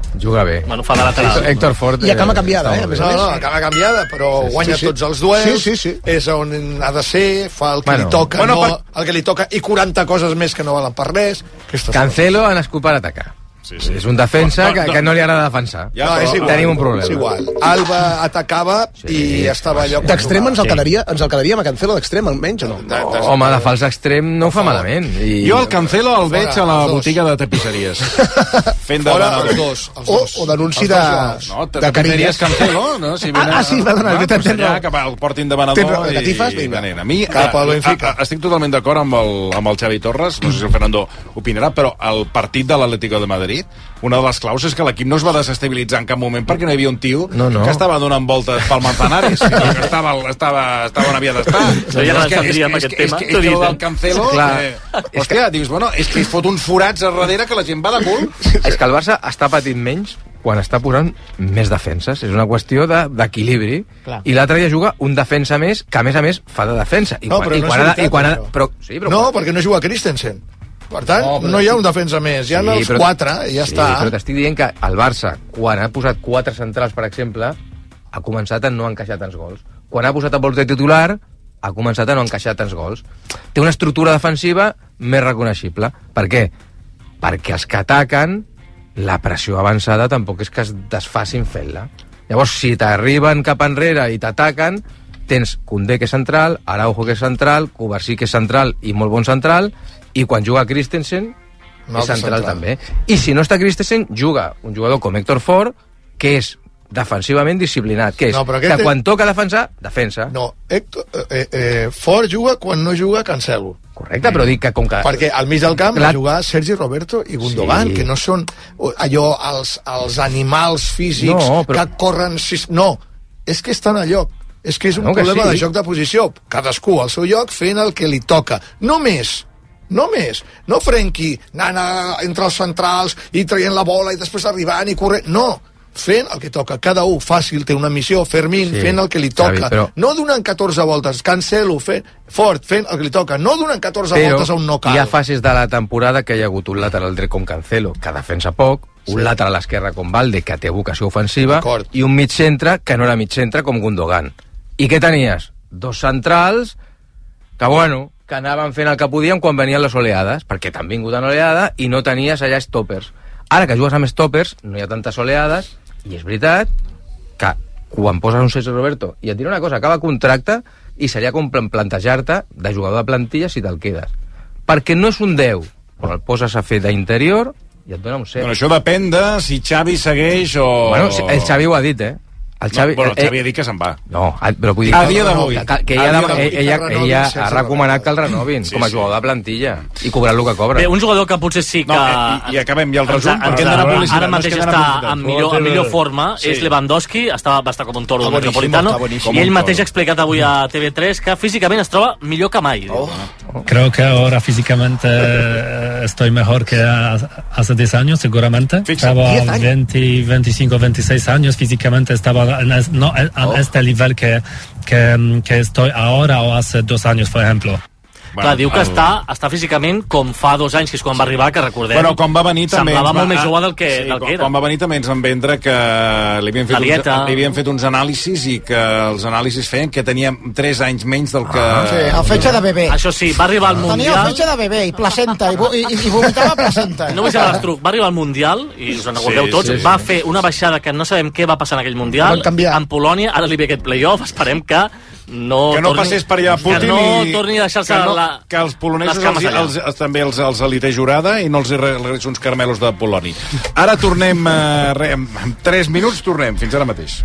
Speaker 3: Juga bé.
Speaker 5: Bueno, fa de lateral.
Speaker 3: Héctor Ford...
Speaker 6: I a cama canviada, eh? A més a
Speaker 7: No,
Speaker 6: més.
Speaker 7: no, acaba canviada, però
Speaker 3: Sí, sí,
Speaker 7: guanya
Speaker 3: sí, sí.
Speaker 7: tots els duels,
Speaker 6: Sí, sí, sí.
Speaker 7: és on ha de ser, fa el que
Speaker 3: Bueno.
Speaker 7: li toca,
Speaker 2: Bueno,
Speaker 7: no,
Speaker 2: per-
Speaker 7: el que li toca, i quaranta coses més que no valen per res. Aquestes
Speaker 3: Cancelo ha nascut per atacar.
Speaker 2: Sí, sí.
Speaker 3: És un defensa
Speaker 2: No,
Speaker 3: que,
Speaker 2: no.
Speaker 3: que no li agrada defensar.
Speaker 2: Ja,
Speaker 7: no,
Speaker 2: però-
Speaker 7: és igual.
Speaker 3: Tenim un problema.
Speaker 7: És igual. Alba atacava
Speaker 3: Sí.
Speaker 7: i estava allò...
Speaker 6: D'extrem ens el
Speaker 3: Sí.
Speaker 6: quedaria, ens el quedaríem a Cancelo d'extrem, almenys, o no?
Speaker 3: Oh, home, de fals extrem no ho fa malament. I...
Speaker 2: Jo el Cancelo el veig a la
Speaker 7: els dos.
Speaker 2: botiga de tapisseries. Fent de
Speaker 7: Fora
Speaker 2: venedor.
Speaker 7: els dos. Els
Speaker 6: O,
Speaker 7: dos.
Speaker 6: o d'anunci
Speaker 7: Els
Speaker 6: de,
Speaker 7: dos
Speaker 2: No,
Speaker 6: de carilles.
Speaker 2: tapisseries Cancelo, no? Si
Speaker 6: Ah, ah, sí, perdona,
Speaker 2: no,
Speaker 6: jo t'entenc,
Speaker 2: doncs allà,
Speaker 6: no.
Speaker 2: que va, el portin de
Speaker 6: Tens
Speaker 2: venedor
Speaker 6: raó, de catifes,
Speaker 2: i, i
Speaker 6: vinga.
Speaker 2: venent. A mi,
Speaker 7: Cap al
Speaker 2: eh,
Speaker 7: Benfica.
Speaker 2: a- a- estic totalment d'acord amb, el, amb el Xavi Torres, no sé si el Fernando opinarà, però el partit de l'Atlético de Madrid, una de les claus és que l'equip no es va desestabilitzar en cap moment perquè no hi havia un tio
Speaker 3: No, no.
Speaker 2: que estava donant voltes pel Manzanares, sinó que estava, estava, estava on havia d'estar.
Speaker 5: No hi ha res
Speaker 2: És que-
Speaker 5: que
Speaker 2: és
Speaker 5: diria amb
Speaker 2: que-
Speaker 5: aquest
Speaker 2: és que-
Speaker 5: tema.
Speaker 2: És que,
Speaker 5: T'ho
Speaker 2: és que
Speaker 5: dic,
Speaker 2: el del
Speaker 5: eh?
Speaker 2: Cancelo...
Speaker 3: Clar.
Speaker 2: Eh, hòstia, dius, bueno, és que es fot uns forats a darrere que la gent va de cul.
Speaker 3: És que el Barça està patint menys quan està posant més defenses. És una qüestió de- d'equilibri.
Speaker 6: Clar.
Speaker 3: I l'altre dia juga un defensa més, que a més a més fa de defensa. I
Speaker 7: No,
Speaker 3: quan,
Speaker 7: però
Speaker 3: i
Speaker 7: no
Speaker 3: quan
Speaker 7: és
Speaker 3: ha de-
Speaker 7: veritat,
Speaker 3: i quan ha de-
Speaker 7: això.
Speaker 3: però, sí, però,
Speaker 7: No, perquè no juga Christensen. Per tant,
Speaker 3: No,
Speaker 7: no,
Speaker 3: però-
Speaker 7: hi ha un defensa més. Hi ha els
Speaker 3: però-
Speaker 7: quatre i ja
Speaker 3: sí,
Speaker 7: està.
Speaker 3: però t'estic dient que el Barça, quan ha posat quatre centrals, per exemple, ha començat a no encaixar tants gols. Quan ha posat a porter titular, ha començat a no encaixar tants gols. Té una estructura defensiva més reconeixible. Per què? Perquè els que ataquen, la pressió avançada tampoc és que es desfacin fent-la. Llavors, si t'arriben cap enrere i t'ataquen, tens Koundé, que és central, Araujo, que és central, Kovacic, que és central i molt bon central, i quan juga Christensen,
Speaker 7: Un
Speaker 3: és
Speaker 7: altre
Speaker 3: central,
Speaker 7: central.
Speaker 3: també. I si no està Christensen, juga un jugador com Héctor Ford, que és defensivament disciplinat, que és
Speaker 7: No, però
Speaker 3: que
Speaker 7: aquest és-
Speaker 3: quan toca defensar, defensa.
Speaker 7: No, Héctor, eh, eh, Ford juga quan no juga Cancelo.
Speaker 3: Correcte, però dic que com que...
Speaker 7: Perquè al mig del camp
Speaker 3: La-
Speaker 7: va jugar Sergi Roberto i Gundogan,
Speaker 3: Sí.
Speaker 7: que no són allò, els, els animals físics
Speaker 3: No, però-
Speaker 7: que corren... sis- No, és que estan a lloc. És que és un
Speaker 3: No, que
Speaker 7: problema
Speaker 3: sí.
Speaker 7: de joc de posició. Cadascú al seu lloc fent el que li toca. No més. No més. No Frenkie anant entre els centrals i traient la bola i després arribant i corrent. No. Fent el que toca. Cada un fàcil té una missió. Fermín
Speaker 3: Sí,
Speaker 7: fent el que li toca.
Speaker 3: Xavi, però-
Speaker 7: No donant catorze voltes. Cancelo fent... Fort fent el que li toca. No donant catorze
Speaker 3: Però
Speaker 7: voltes a un no cal.
Speaker 3: hi ha fases de la temporada que hi ha hagut un lateral dret com Cancelo, que defensa poc, un
Speaker 7: Sí.
Speaker 3: lateral esquerre com Valde, que té vocació ofensiva,
Speaker 7: D'acord.
Speaker 3: i un mig centre que no era mig centre com Gundogan. I què tenies? Dos centrals que, bueno, que anaven fent el que podien quan venien les oleades, perquè t'han vingut una oleada i no tenies allà stoppers. Ara que jugues amb stoppers, no hi ha tantes oleades, i és veritat que quan poses un Sergio Roberto, i et diré una cosa, acaba contracte i seria com plan- plantejar-te de jugador de plantilla si te'l quedes. Perquè no és un deu, però el poses a fer d'interior i et dona un set.
Speaker 2: Bueno, això depèn de si Xavi segueix o...
Speaker 3: Bueno, si- el Xavi ho ha dit, eh? El Xavi,
Speaker 2: no, bueno, el
Speaker 3: eh,
Speaker 2: Xavi ha dit que se'n va.
Speaker 3: No, a- però vull dir...
Speaker 2: A dia d'avui.
Speaker 3: Que, que
Speaker 2: A
Speaker 3: ella,
Speaker 2: dia
Speaker 3: ella,
Speaker 2: d'avui.
Speaker 3: ella,
Speaker 7: Que renovin
Speaker 3: ella
Speaker 7: sense
Speaker 3: ha recomanat que el renovin
Speaker 2: Sí,
Speaker 3: com a
Speaker 2: sí.
Speaker 3: jugador de plantilla i cobrar el que cobra.
Speaker 5: Bé, un jugador que potser sí que...
Speaker 2: No, i, i acabem ja el resum,
Speaker 5: Ens-
Speaker 2: perquè hem
Speaker 5: ens-
Speaker 2: d'anar a publicitat.
Speaker 5: Ara
Speaker 2: no és
Speaker 5: mateix
Speaker 2: que hem
Speaker 5: està
Speaker 2: d'anar a publicitat.
Speaker 5: en millor, en millor forma,
Speaker 2: Sí.
Speaker 5: és Lewandowski, està, va estar com un toro
Speaker 7: Està
Speaker 5: del
Speaker 7: boníssim,
Speaker 5: Metropolitano,
Speaker 7: està boníssim.
Speaker 5: i ell
Speaker 2: Com un
Speaker 5: mateix
Speaker 2: toro.
Speaker 5: ha explicat avui a T V tres que físicament es troba millor que mai.
Speaker 7: Oh.
Speaker 18: Creo que ahora físicamente eh, estoy mejor que a- hace diez años, seguramente.
Speaker 2: Fixa,
Speaker 18: Estaba
Speaker 6: diez años.
Speaker 18: veinte, veinticinco, veintiséis años, físicamente estaba en, es- no, en, en
Speaker 2: Oh.
Speaker 18: este nivel que, que, que estoy ahora o hace dos años, por ejemplo.
Speaker 5: Clar, diu que
Speaker 2: el-
Speaker 5: està, està físicament com fa dos anys, que és quan va arribar, que recordem...
Speaker 2: Bueno, quan va venir també...
Speaker 5: Semblava
Speaker 2: ens va-
Speaker 5: molt més jove del que,
Speaker 2: sí,
Speaker 5: del
Speaker 2: quan,
Speaker 5: que era.
Speaker 2: quan va venir també ens van vendre que li havien, fet
Speaker 5: La
Speaker 2: uns,
Speaker 5: dieta.
Speaker 2: li havien fet uns anàlisis i que els anàlisis feien que tenia tres anys menys del que...
Speaker 6: Sí, a fetge de bebè.
Speaker 5: Això sí, va arribar al
Speaker 6: Tenia
Speaker 5: Mundial...
Speaker 6: fetge de bebè i placenta, i, vo- i, i vomitava placenta.
Speaker 5: No vull saber l'estruc, va arribar al Mundial, i us en recordeu
Speaker 2: Sí,
Speaker 5: tots,
Speaker 2: sí, sí.
Speaker 5: va fer una baixada que no sabem què va passar en aquell Mundial,
Speaker 6: Van canviar.
Speaker 5: en Polònia, ara li ve aquest playoff, esperem que no,
Speaker 2: que no
Speaker 5: torni,
Speaker 2: passés per allà Putin
Speaker 5: que no
Speaker 2: i...
Speaker 5: torni a deixar-se
Speaker 2: que, no,
Speaker 5: la,
Speaker 2: que els polonesos
Speaker 5: les cames
Speaker 2: els,
Speaker 5: allà.
Speaker 2: els, els, també els, els li té jurada i no els hi regalés uns carmelos de Poloni. Ara tornem, eh, re, en, en tres minuts tornem, fins ara mateix.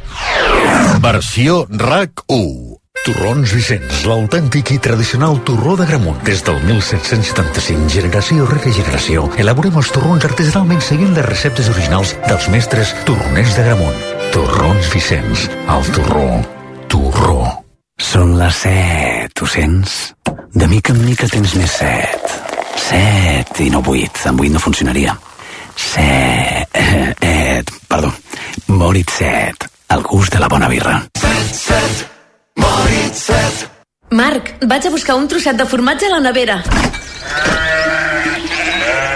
Speaker 8: Versió RAC u. Torrons Vicenç, l'autèntic i tradicional torró d'Agramunt. Des del disset setanta-cinc, generació rere generació, elaborem els torrons artesanalment seguint les receptes originals dels mestres torroners d'Agramunt. Torrons Vicenç, el torró, torró.
Speaker 19: Són les set, ho sents? De mica en mica tens més set. Set i no vuit. Amb vuit no funcionaria. Set... Eh, eh, perdó. Moritz set. El gust de la bona birra.
Speaker 20: Set, set, Moritz set. Marc, vaig a buscar un trosset de formatge a la nevera.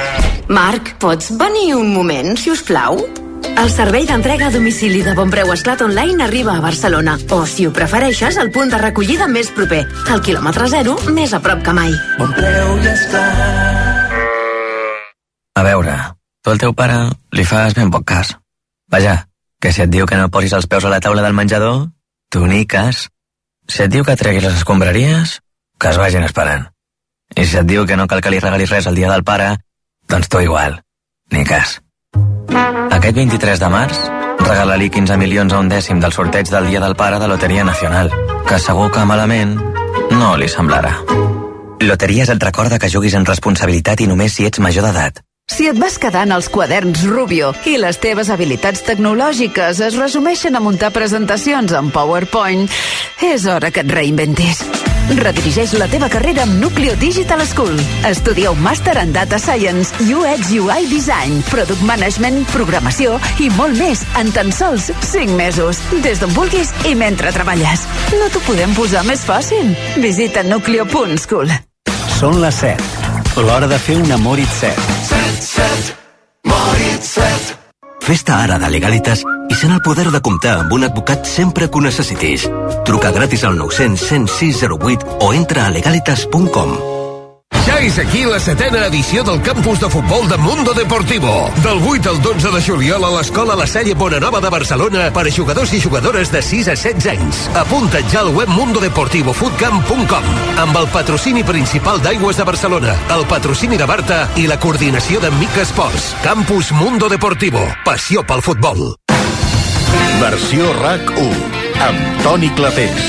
Speaker 21: Marc, pots venir un moment, si us plau? El servei d'entrega a domicili de Bonpreu Esclat Online arriba a Barcelona. O, si ho prefereixes, el punt de recollida més proper. Al quilòmetre zero, més a prop que mai.
Speaker 20: Bonpreu i Esclat.
Speaker 22: A veure, tu al teu pare li fas ben poc cas. Vaja, que si et diu que no posis els peus a la taula del menjador, tu ni cas. Si et diu que treguis les escombraries, que es vagin esperant. I si et diu que no cal que li regalis res el dia del pare, doncs tu igual, ni cas. Aquest vint-i-tres de març, regala-li quinze milions a un dècim del sorteig del Dia del Pare de Loteria Nacional, que segur que malament no li semblarà. Loteries et recorda que juguis amb responsabilitat i només si ets major d'edat.
Speaker 23: Si et vas quedant als quaderns Rubio i les teves habilitats tecnològiques es resumeixen a muntar presentacions en PowerPoint, és hora que et reinventis. Redirigeix la teva carrera amb Nucleo Digital School. Estudia un màster en Data Science, U X U I Design, Product Management, Programació i molt més en tan sols cinc mesos. Des d'on vulguis i mentre treballes. No t'ho podem posar més fàcil. Visita nucleo punt school.
Speaker 24: Són les set. L'hora de fer una Moritz set.
Speaker 20: Set, set, Moritz set.
Speaker 25: Fes-te ara de Legalitas i sent el poder de comptar amb un advocat sempre que ho necessitis. Truca gratis al nou cents, cent sis zero vuit o entra a legalitas punt com.
Speaker 26: Ja és aquí la setena edició del campus de futbol de Mundo Deportivo. Del vuit al dotze de juliol a l'Escola La Salle Bonanova de Barcelona per a jugadors i jugadores de sis a setze anys. Apunta't ja al web mundo deportivo futcamp punt com amb el patrocini principal d'Aigües de Barcelona, el patrocini de Barta i la coordinació de Mica Esports. Campus Mundo Deportivo. Passió pel futbol.
Speaker 8: Versió RAC u amb Toni Clapés.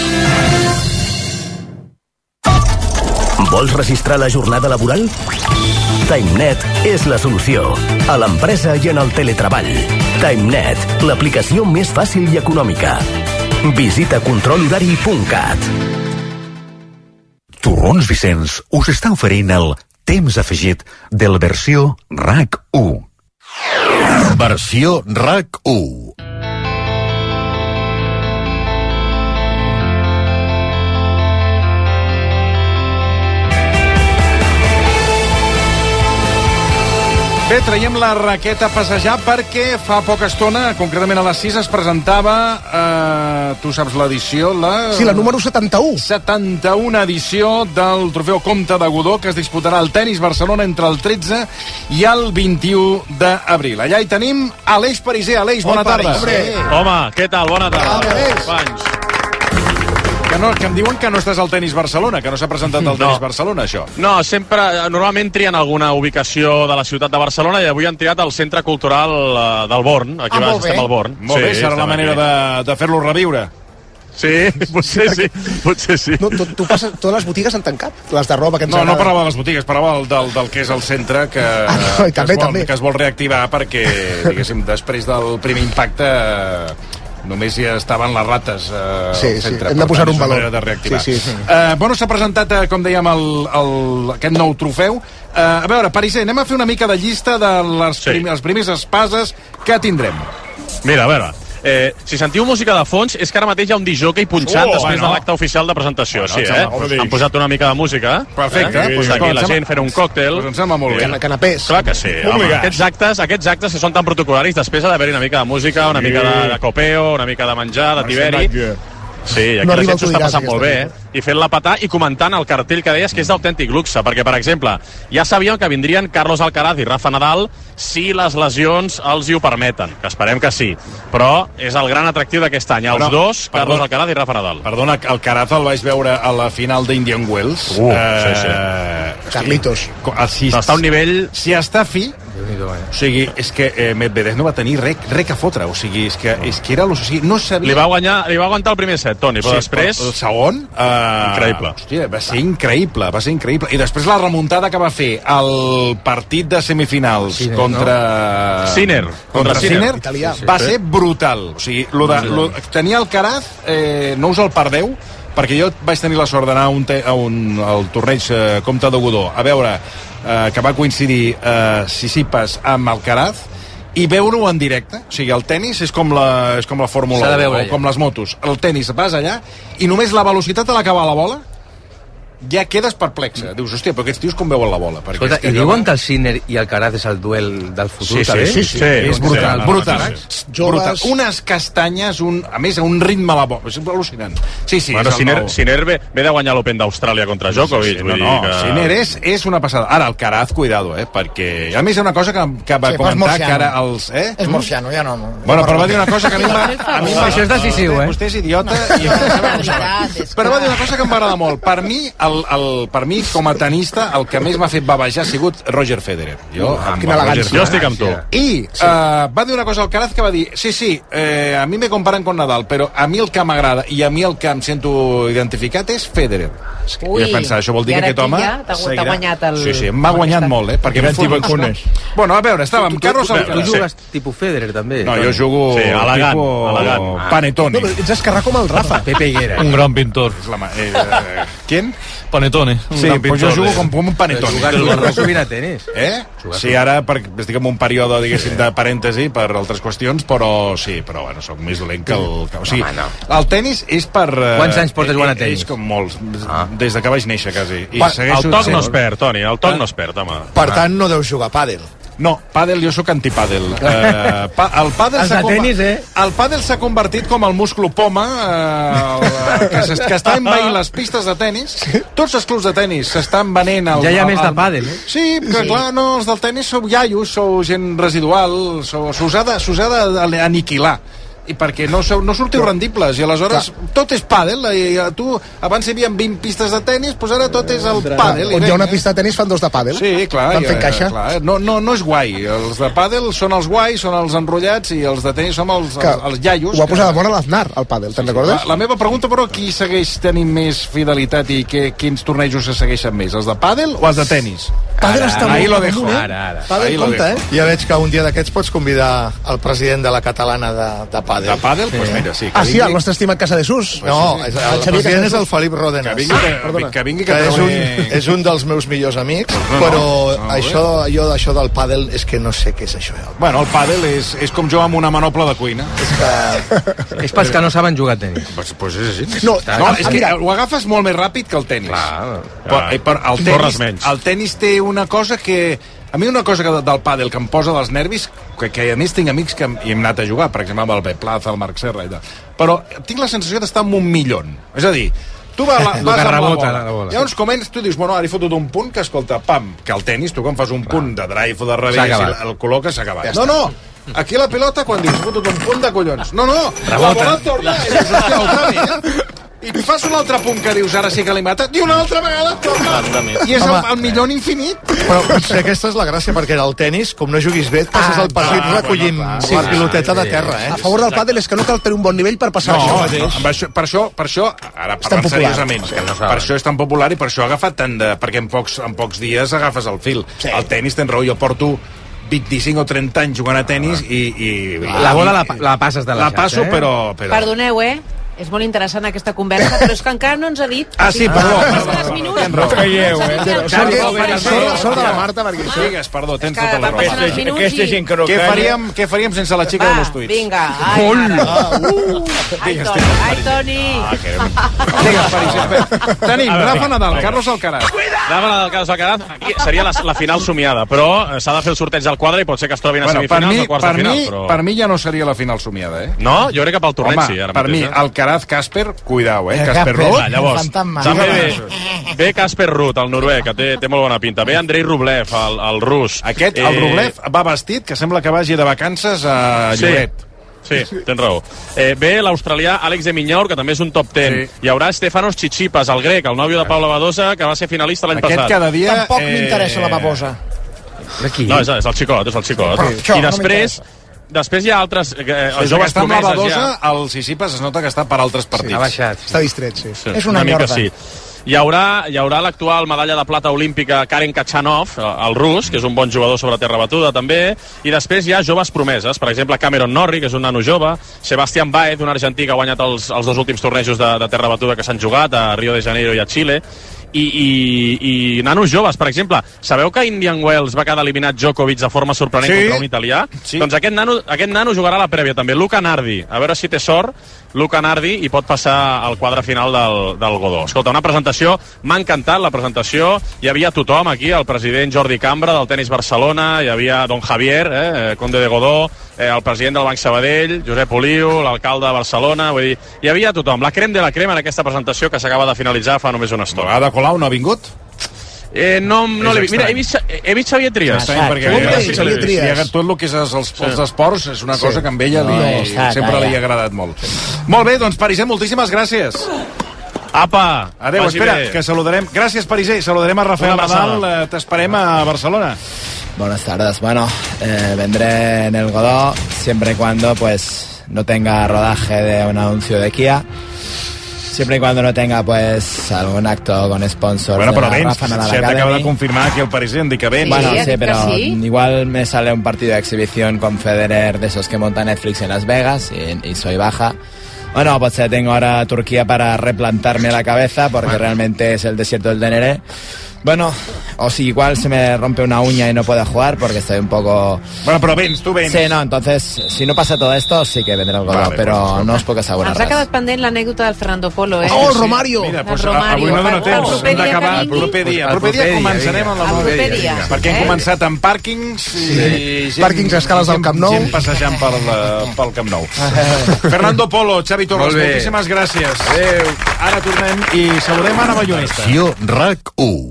Speaker 27: Vols registrar la jornada laboral? TimeNet és la solució. A l'empresa i en el teletreball. TimeNet, l'aplicació més fàcil i econòmica. Visita control horari punt cat.
Speaker 8: Torrons Vicenç us està oferint el temps afegit del versió RAC u. Versió RAC u.
Speaker 2: Bé, traiem la raqueta a passejar perquè fa poca estona, concretament a les sis, es presentava, eh, tu saps l'edició, la...
Speaker 6: Sí, la número setanta-u.
Speaker 2: setanta-una edició del Trofeu Comte de Godó, que es disputarà al Tenis Barcelona entre el tretze i el vint-i-u d'abril. Allà hi tenim Aleix Pariser. Aleix, bona tarda.
Speaker 28: Home, què tal? Bona tarda. Panys.
Speaker 2: Que, no, que em diuen que no estàs al Tenis Barcelona, que no s'ha presentat al Tenis no. Barcelona, això.
Speaker 28: No, sempre, normalment trien alguna ubicació de la ciutat de Barcelona i avui han triat el Centre Cultural del Born. Aquí ah, estem al Born.
Speaker 2: Molt sí, bé, serà la manera de, de fer-lo reviure.
Speaker 28: Sí, potser sí, potser sí.
Speaker 6: No, tu, tu passes, totes les botigues han tancat, les de roba que ens
Speaker 2: No,
Speaker 6: agrada.
Speaker 2: no parlava de les botigues, parlava del, del, del que és el centre que,
Speaker 6: ah, no,
Speaker 2: que,
Speaker 6: també,
Speaker 2: es vol,
Speaker 6: també.
Speaker 2: que es vol reactivar perquè, diguéssim, després del primer impacte només hi estaven les rates eh,
Speaker 6: sí,
Speaker 2: al centre.
Speaker 6: Sí, hem de posar un valor.
Speaker 2: De reactivar.
Speaker 6: Sí, sí.
Speaker 2: Eh, bueno, s'ha presentat, eh, com dèiem, el, el, aquest nou trofeu. Eh, a veure, Pariser, anem a fer una mica de llista de les, sí. prim, les primers espases que tindrem.
Speaker 28: Mira, a veure, eh, si sentiu música de fons és que ara mateix hi ha un disjockey punxant oh, després bueno. de l'acte oficial de presentació. Bueno, sí, eh? Han posat una mica de música.
Speaker 2: Perfecte.
Speaker 28: Eh? Pues aquí la gent fent un còctel.
Speaker 2: Pues em sembla molt bé.
Speaker 6: Canapés.
Speaker 28: Clar que sí. Home, aquests actes, aquests actes que són tan protocolaris, després ha d'haver-hi una mica de música, una sí. mica de, de copeo, una mica de menjar, de tiberi. Sí, i aquí no la gent s'ho està passant molt bé, eh? I fent-la petar i comentant el cartell que deies que és d'autèntic luxe, perquè, per exemple, ja sabíem que vindrien Carlos Alcaraz i Rafa Nadal si les lesions els hi ho permeten, que esperem que sí. Però és el gran atractiu d'aquest any, els no, dos, Carlos perdona, Alcaraz i Rafa Nadal.
Speaker 2: Perdona, Alcaraz el vaig veure a la final d'Indian Wells.
Speaker 28: Uh, eh, sí, sí.
Speaker 6: Carlitos.
Speaker 2: Si,
Speaker 28: no, està a un nivell...
Speaker 2: Si està fi... O sigui, és que eh, Medvedev no va tenir res, res a fotre, o sigui, és que, és que era... O sigui, no sabia...
Speaker 28: Li va, guanyar, li va aguantar el primer set, Toni, però sí, després...
Speaker 2: El segon... Uh,
Speaker 28: increïble.
Speaker 2: Hòstia, va ser increïble, va ser increïble. I després la remuntada que va fer el partit de semifinals Sinner, contra...
Speaker 28: No? Sinner.
Speaker 2: Contra, contra Sinner, Sinner sí, sí, va sí. ser brutal. O sigui, lo de, lo, tenia el Caraz, eh, no us el perdeu, perquè jo vaig tenir la sort d'anar a un, te, a un al torneig eh, Comte de Godó a veure eh, que va coincidir eh, Tsitsipas amb Alcaraz i veure-ho en directe. O sigui, el tennis és com la, és com la Fórmula u o com les motos. El tennis vas allà i només la velocitat a l'acabar la bola ja quedes perplexa. Dius, hòstia, però aquests tios com veuen la bola? Perquè
Speaker 3: Escolta, i diuen que el Sinner i el Caraz és el duel del futur,
Speaker 2: sí, sí,
Speaker 3: també?
Speaker 2: Sí, sí, sí. És brutal, brutal. brutal. Unes castanyes, un, a més, un ritme a la bola. És al·lucinant. Sí, sí,
Speaker 28: bueno,
Speaker 2: és el
Speaker 28: Sinner,
Speaker 2: nou.
Speaker 28: Sinner ve, ve de guanyar l'Open d'Austràlia contra Djokovic.
Speaker 2: Sí, sí,
Speaker 28: vull
Speaker 2: no, no,
Speaker 28: dir que...
Speaker 2: Sinner és, és una passada. Ara, el Caraz, cuidado, eh, perquè... A més, hi ha una cosa que, que va
Speaker 6: Sí,
Speaker 2: comentar que ara els... Eh?
Speaker 6: És murciano, ja no...
Speaker 2: Bueno, però va dir una cosa que a mi em va... A mi em va...
Speaker 3: Això és decisiu, eh?
Speaker 2: Vostè és idiota i... Però va dir una cosa que em va agradar molt. Per mi, el, el, per mi com a tenista, el que més m'ha fet bavejar ha sigut Roger Federer. Jo, amb
Speaker 28: Quina elegància. Jo estic amb tu.
Speaker 2: I sí. uh, va dir una cosa al Caraz que va dir, sí, sí, eh, a mi me comparan con Nadal, però a mi el que m'agrada i a mi el que em sento identificat és Federer.
Speaker 1: Ui,
Speaker 2: I vaig pensar, això vol dir
Speaker 1: i
Speaker 2: que
Speaker 1: ara
Speaker 2: aquest home...
Speaker 1: ja t'ha
Speaker 2: seguirà.
Speaker 1: guanyat el...
Speaker 2: Sí, sí, m'ha guanyat molt, eh? Perquè
Speaker 3: Gran tipus Cunes.
Speaker 2: Bueno, a veure, estàvem...
Speaker 3: Tu, tu,
Speaker 2: Carlos
Speaker 3: tu, tu,
Speaker 2: Alcaraz.
Speaker 3: tu jugues tipus Federer, també.
Speaker 2: No, jo jugo
Speaker 28: Sí, elegant,
Speaker 2: tipus
Speaker 28: elegant.
Speaker 2: Panetone.
Speaker 6: No, ets esquerrà com el Rafa.
Speaker 3: Pepe Higuera.
Speaker 15: Un gran pintor.
Speaker 2: És la ma- eh, eh, ¿Quién?
Speaker 15: Panetone. Un
Speaker 2: Sí,
Speaker 15: gran
Speaker 2: pues jo
Speaker 15: pintor
Speaker 2: jugo
Speaker 15: de-
Speaker 2: com, com un panetone.
Speaker 3: Jugar, jugar sovint a tenis.
Speaker 2: Eh? Sí, ara per, estic en un període, diguéssim, de parèntesi per altres qüestions, però sí, però bueno, soc més dolent que el... Que, o sigui,
Speaker 3: Home, no.
Speaker 2: el tennis és per... eh,
Speaker 3: Quants anys portes jugant a
Speaker 2: eh,
Speaker 3: tenis?
Speaker 2: És com molts, des de que vaig néixer, quasi. I
Speaker 28: Pa,
Speaker 2: segueixo
Speaker 28: el toc
Speaker 2: sent-
Speaker 28: no es perd, Toni, el toc no es perd, home.
Speaker 7: Per tant, no deus jugar a pàdel.
Speaker 2: No, pàdel, jo sóc antipàdel. Uh, pa, el pàdel
Speaker 3: Els
Speaker 2: s'ha
Speaker 3: de
Speaker 2: conver-
Speaker 3: tenis, eh?
Speaker 2: El pàdel s'ha convertit com el musclo poma, uh, que, s'es- que està envaint les pistes de tenis. Tots els clubs de tenis s'estan venent... El,
Speaker 3: Ja hi ha
Speaker 2: el,
Speaker 3: més de
Speaker 2: el-
Speaker 3: pàdel, eh?
Speaker 2: Sí, que sí. Clar, no, els del tenis sou iaios, sou gent residual, sou- s'us ha de- s'us ha d'aniquilar. I perquè no, sou, no sortiu rendibles i aleshores clar. Tot és pàdel i a tu abans hi havia vint pistes de tenis doncs ara tot és el pàdel.
Speaker 6: On hi ha una pista de tenis fan dos de pàdel.
Speaker 2: Sí, clar.
Speaker 6: Van fent caixa.
Speaker 2: Clar. No, no, no és guai. Els de pàdel són els guais, són els enrotllats i els de tenis som els,
Speaker 6: Que
Speaker 2: els, els iaios.
Speaker 6: Ho va posar de moda l'Aznar, el pàdel, te'n recordes?
Speaker 2: La, la meva pregunta, però, qui segueix tenint més fidelitat i que, quins tornejos se segueixen més? Els de pàdel o els de tenis?
Speaker 6: Pàdel està
Speaker 2: Ahí
Speaker 6: molt
Speaker 2: lo dejo.
Speaker 6: amunt, eh?
Speaker 3: Ara, ara.
Speaker 6: Pàdel,
Speaker 2: Ahí lo
Speaker 6: compte,
Speaker 2: dejo.
Speaker 6: eh?
Speaker 7: Ja veig que un dia d'aquests pots convidar el president de la catalana de, de pàdel.
Speaker 2: De pàdel? Doncs mira, sí.
Speaker 6: Ah, sí, el nostre estimat Casadesús.
Speaker 7: No, és, el, el
Speaker 6: Xavier
Speaker 7: president és
Speaker 6: Casadesús.
Speaker 7: el Felip Ródenas.
Speaker 2: Que vingui, que, que, vingui, que,
Speaker 7: que és un,
Speaker 2: treballi-
Speaker 7: és un dels meus millors amics,
Speaker 2: no,
Speaker 7: però
Speaker 2: no,
Speaker 7: això, jo d'això del pàdel és que no sé què és això.
Speaker 2: Bueno, el pàdel és, és com jugar amb una manopla de cuina.
Speaker 7: És que...
Speaker 3: És pels que no saben jugar a tenis.
Speaker 2: Pues, pues és així.
Speaker 6: No,
Speaker 2: no, és que
Speaker 6: mira.
Speaker 2: ho agafes molt més ràpid que el tenis.
Speaker 3: Clar.
Speaker 2: Però, eh, però el,
Speaker 28: Corres
Speaker 2: tenis,
Speaker 28: menys.
Speaker 2: el tenis té una cosa que... A mi una cosa que del pàdel que em posa dels nervis, que, que a més tinc amics que hi hem anat a jugar, per exemple amb el Pep Plaza, el Marc Serra i tal, però tinc la sensació d'estar en un millón. És a dir, tu vas, la,
Speaker 3: Lo
Speaker 2: vas
Speaker 3: que
Speaker 2: amb la
Speaker 3: rebota,
Speaker 2: bola,
Speaker 3: la bola.
Speaker 2: llavors comences, tu dius, bueno, ara he fotut un punt que, escolta, pam, que el tenis, tu quan fas un punt de drive o de
Speaker 3: S'ha
Speaker 2: revés i
Speaker 3: acabat.
Speaker 2: el col·loques, s'ha acabat.
Speaker 6: Ja
Speaker 2: no, no, aquí la pilota, quan dius, he fotut un punt de collons. No, no, la bola torna, i dius, hòstia, otra vez. I fas un altre punt que dius, ara sí que l'he matat, i una altra vegada torna. I és el,
Speaker 7: Home.
Speaker 2: el millón infinit.
Speaker 7: Però potser aquesta és la gràcia, perquè el tenis, com no juguis bé, et passes el partit
Speaker 2: clar,
Speaker 7: recollint
Speaker 2: bueno, clar,
Speaker 7: sí, la
Speaker 2: clar,
Speaker 7: piloteta
Speaker 2: sí,
Speaker 7: de terra, eh?
Speaker 6: A favor del pàdel és que no cal tenir un bon nivell per passar
Speaker 2: No,
Speaker 6: això
Speaker 2: no,
Speaker 6: mateix.
Speaker 2: amb això, per això, per això, ara
Speaker 6: És tan
Speaker 2: parlant
Speaker 6: popular.
Speaker 2: seriosament,
Speaker 3: Que no saben.
Speaker 2: per això és tan popular i per això ha agafat tant de... Perquè en pocs, en pocs dies agafes el fil.
Speaker 6: Sí.
Speaker 2: El tenis, tens raó, jo porto vint-i-cinc o trenta anys jugant a tenis i... i
Speaker 3: La bola la, la passes de la,
Speaker 2: la passo,
Speaker 3: xarxa, eh?
Speaker 2: però, però...
Speaker 1: Perdoneu, eh? És molt interessant aquesta conversa, però és que encara no ens ha dit...
Speaker 2: Ah, sí, perdó.
Speaker 1: Ah,
Speaker 2: perdó,
Speaker 1: tres
Speaker 2: perdó,
Speaker 1: minuts.
Speaker 2: tens raó.
Speaker 15: Calleu, eh?
Speaker 6: Sort de-
Speaker 1: Perdó,
Speaker 6: sort- sort de la Marta, perquè això...
Speaker 2: Digues, perdó, tens
Speaker 1: que
Speaker 2: tota la
Speaker 1: van
Speaker 2: raó.
Speaker 1: passant els minuts
Speaker 15: Aquesta
Speaker 1: i-
Speaker 15: gent que no
Speaker 2: Què
Speaker 15: calla...
Speaker 2: faríem, què faríem sense la xica
Speaker 1: Va,
Speaker 2: de los tuits?
Speaker 1: vinga. Ai, mare. Uh, ai,
Speaker 2: Digues,
Speaker 1: Toni, ai, Toni.
Speaker 2: Ah, que... Digues, París. Tenim Rafa Nadal, Carlos Alcaraz.
Speaker 28: Anava la del Carlos Alcaraz, aquí seria la, la final somiada, però eh, s'ha de fer el sorteig del quadre i pot ser que es trobin a
Speaker 2: Bueno, per
Speaker 28: semifinals
Speaker 2: mi,
Speaker 28: o quarts
Speaker 2: per,
Speaker 28: de final.
Speaker 2: mi,
Speaker 28: Però...
Speaker 2: per mi ja no seria la final somiada, eh?
Speaker 28: No? Jo crec que pel torneig
Speaker 2: Home,
Speaker 28: sí, ara
Speaker 2: per
Speaker 28: mateix.
Speaker 2: mi,
Speaker 28: eh?
Speaker 2: Alcaraz-Casper, cuidao, eh?
Speaker 6: Eh,
Speaker 2: Casper
Speaker 6: Casper.
Speaker 2: Ruud.
Speaker 28: Ah, llavors,
Speaker 6: fantasma.
Speaker 28: també ve, ve Casper Ruud, el noruec, que té, té molt bona pinta. Ve Andrei Rublev, el, el rus.
Speaker 2: Aquest, el Rublev, va vestit que sembla que vagi de vacances a
Speaker 28: Sí.
Speaker 2: Lloret.
Speaker 28: Sí, tens raó. Eh, ve l'australià Àlex de Miñor, que també és un top ten.
Speaker 2: Sí.
Speaker 28: Hi haurà Stefanos Tsitsipas, el grec, el nòvio de Paula Badosa, que va ser finalista l'any
Speaker 2: Aquest
Speaker 28: passat.
Speaker 2: cada dia...
Speaker 6: Tampoc m'interessa la babosa.
Speaker 28: No, és, és el xicot, és el xicot.
Speaker 6: Però això
Speaker 28: I
Speaker 6: no
Speaker 28: després, després hi ha altres eh,
Speaker 2: Des que
Speaker 28: joves
Speaker 2: està amb la
Speaker 28: promeses
Speaker 2: Badosa,
Speaker 28: ja.
Speaker 2: el Sisipas es nota que està per altres partits.
Speaker 3: Ha baixat.
Speaker 6: Està distret, sí.
Speaker 28: Sí,
Speaker 6: És una,
Speaker 28: mica
Speaker 6: enyorda.
Speaker 28: sí. Hi haurà, hi haurà l'actual medalla de plata olímpica Karen Kachanov, el rus, que és un bon jugador sobre terra batuda també, i després hi ha joves promeses, per exemple Cameron Norrie, que és un nano jove, Sebastián Baez, un argentí que ha guanyat els, els dos últims tornejos de, de terra batuda que s'han jugat a Rio de Janeiro i a Xile, i, i, i nanos joves, per exemple, sabeu que Indian Wells va quedar eliminat Djokovic de forma sorprenent
Speaker 2: Sí.
Speaker 28: contra un italià?
Speaker 2: Sí.
Speaker 28: Doncs aquest nano, aquest nano jugarà a la prèvia també, Luca Nardi, a veure si té sort, Luca Nardi i pot passar al quadre final del, del Godó. Escolta, una presentació, m'ha encantat la presentació, hi havia tothom aquí, el president Jordi Cambra del Tenis Barcelona, hi havia Don Javier, eh, Conde de Godó, eh, el president del Banc Sabadell, Josep Oliu, l'alcalde de Barcelona, vull dir, hi havia tothom, la crem de la crema en aquesta presentació que s'acaba de finalitzar fa només una estona.
Speaker 2: Ada Colau no ha vingut?
Speaker 28: Eh, no no l'he vist. Mira, he vist, he vist Xavier Trias.
Speaker 2: Estrany, perquè
Speaker 28: Molt bé,
Speaker 2: sí,
Speaker 28: Xavier Trias.
Speaker 2: tot el que és els, els, els esports és una
Speaker 28: Sí.
Speaker 2: cosa que amb ella li,
Speaker 28: No, està,
Speaker 2: sempre
Speaker 28: calla.
Speaker 2: li ha agradat molt. Molt bé, doncs Pariser, moltíssimes gràcies.
Speaker 28: Apa,
Speaker 2: adéu,
Speaker 28: vagi
Speaker 2: espera,
Speaker 28: bé.
Speaker 2: que saludarem. Gràcies, Pariser, saludarem a Rafael
Speaker 28: Una abraçada.
Speaker 2: Nadal. Eh, T'esperem a Barcelona.
Speaker 4: Buenas tardes. Bueno, eh, vendré en el Godó siempre y cuando pues no tenga rodaje de un anuncio de Kia. Siempre y cuando no tenga pues algún acto con sponsors
Speaker 2: Bueno,
Speaker 4: de
Speaker 2: però
Speaker 4: la
Speaker 2: vens,
Speaker 4: Rafa Nadal
Speaker 2: si t'acaba de
Speaker 4: Academy.
Speaker 2: confirmar aquí el Pariser, em dic que vens.
Speaker 4: Bueno, sí, pero igual me sale un partido de exhibición con Federer de esos que monta Netflix en Las Vegas y, y soy baja. Bueno, pues ya tengo ahora Turquía para replantarme la cabeza porque realmente es el desierto del Teneré. Bueno, o si igual se me rompe una uña y no puedo jugar porque estoy un poco...
Speaker 2: Bueno, pero vens, tú vens.
Speaker 4: Sí, no, entonces, si no pasa todo esto, sí que vendré al Godó,
Speaker 2: Vale,
Speaker 4: pero
Speaker 2: pues,
Speaker 4: no os puc assegurar
Speaker 1: Ens ha
Speaker 4: res.
Speaker 1: quedat pendent l'anècdota del Fernando Polo, eh?
Speaker 6: Oh, el Romario!
Speaker 2: Mira,
Speaker 1: El
Speaker 2: doncs,
Speaker 1: Romario.
Speaker 2: avui no dona
Speaker 1: El
Speaker 2: temps,
Speaker 1: proper
Speaker 2: hem
Speaker 1: dia
Speaker 2: d'acabar
Speaker 1: que
Speaker 2: el
Speaker 1: vingui.
Speaker 2: proper dia. El
Speaker 4: El
Speaker 2: proper dia
Speaker 4: proper dia,
Speaker 2: començarem amb
Speaker 4: vinga.
Speaker 2: el
Speaker 1: El proper dia.
Speaker 2: Perquè hem
Speaker 1: Eh?
Speaker 2: començat amb pàrquings i gent,
Speaker 6: Pàrquings a escales del Camp Nou.
Speaker 2: gent passejant pel, eh, pel Camp Nou. Fernando Polo, Xavi Torres,
Speaker 4: Molt bé.
Speaker 2: moltíssimes gràcies. Adéu. Ara tornem i saludem Anna Ballonesta.
Speaker 8: Acció RAC u.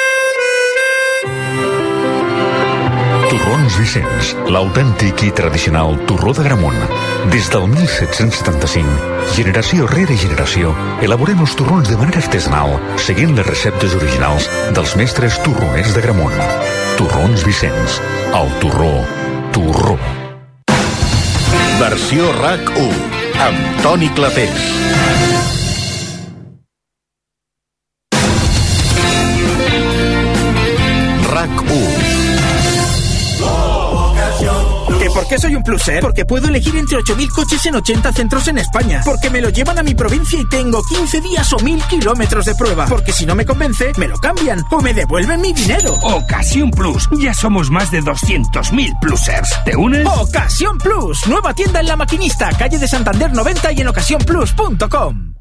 Speaker 8: Torrons Vicenç, l'autèntic i tradicional torró d'Agramunt. Des del mil set-cents setanta-cinc, generació rere generació, elaborem els torrons de manera artesanal, seguint les receptes originals dels mestres torroners d'Agramunt. Torrons Vicenç, el torró, torró. Versió RAC u, amb Toni Clapés. RAC u.
Speaker 9: ¿Que por qué soy un pluser? Porque puedo elegir entre ocho mil coches en ochenta centros en España. Porque me lo llevan a mi provincia y tengo quince días o mil kilómetros de prueba. Porque si no me convence, me lo cambian o me devuelven mi dinero.
Speaker 10: Ocasión Plus. Ya somos más de doscientos mil plusers. ¿Te unes?
Speaker 9: Ocasión Plus. Nueva tienda en La Maquinista, calle de Santander noventa y en ocasión plus punto com.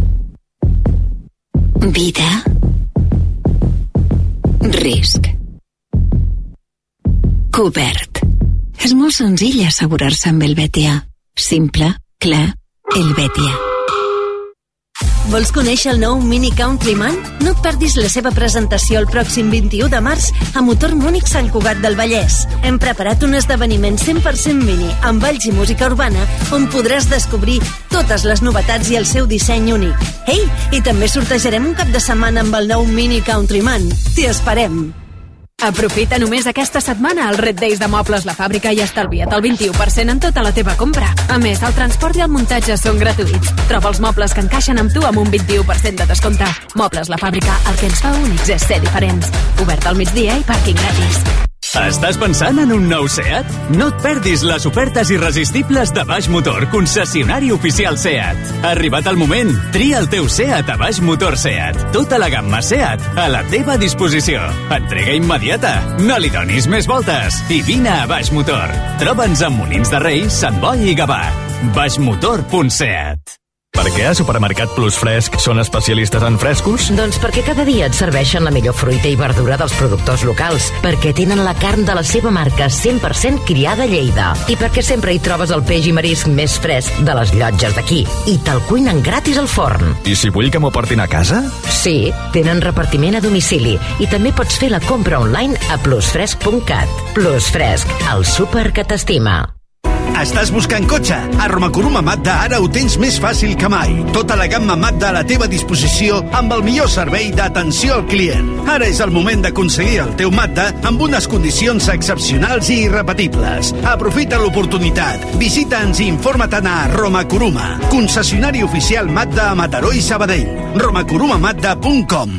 Speaker 21: Vida. Risc. Cobert. És molt senzill assegurar-se amb el Betia. Simple, clar, el Betia.
Speaker 11: Vols conèixer el nou Mini Countryman? No et perdis la seva presentació el pròxim vint-i-u de març a Motor Múnich Sant Cugat del Vallès. Hem preparat un esdeveniment cent per cent mini amb balls i música urbana on podràs descobrir totes les novetats i el seu disseny únic. Ei, i també sortejarem un cap de setmana amb el nou Mini Countryman. T'hi esperem!
Speaker 12: Aprofita només aquesta setmana els Red Days de Mobles La Fàbrica i estalvia't el vint-i-u per cent en tota la teva compra. A més, el transport i el muntatge són gratuïts. Troba els mobles que encaixen amb tu amb un vint-i-u per cent de descompte. Mobles La Fàbrica, el que ens fa únics és ser diferents. Obert al migdia i pàrquing gratis.
Speaker 13: Estàs pensant en un nou SEAT? No et perdis les ofertes irresistibles de Baix Motor, concessionari oficial SEAT. Ha arribat el moment. Tria el teu SEAT a Baix Motor SEAT. Tota la gamma SEAT a la teva disposició. Entrega immediata. No li donis més voltes. I vine a Baix Motor. Troba'ns a Molins de Rei, Sant Boi i Gavà. baixmotor punt set.
Speaker 14: Per què a Supermercat Plus Fresc són especialistes en frescos?
Speaker 16: Doncs perquè cada dia et serveixen la millor fruita i verdura dels productors locals, perquè tenen la carn de la seva marca cent per cent criada a Lleida i perquè sempre hi trobes el peix i marisc més fresc de les llotges d'aquí i te'l cuinen gratis al forn.
Speaker 14: I si vull que m'ho portin a casa?
Speaker 16: Sí, tenen repartiment a domicili i també pots fer la compra online a plusfresc punt cat. Plus Fresc, el súper que t'estima.
Speaker 29: Estàs buscant cotxe? A Romacuruma Mazda ara ho tens més fàcil que mai. Tota la gamma Mazda a la teva disposició amb el millor servei d'atenció al client. Ara és el moment d'aconseguir el teu Mazda amb unes condicions excepcionals i irrepetibles. Aprofita l'oportunitat. Visita'ns i informa-te'n a Romacuruma, concessionari oficial Mazda a Mataró i Sabadell. romacuruma mazda punt com.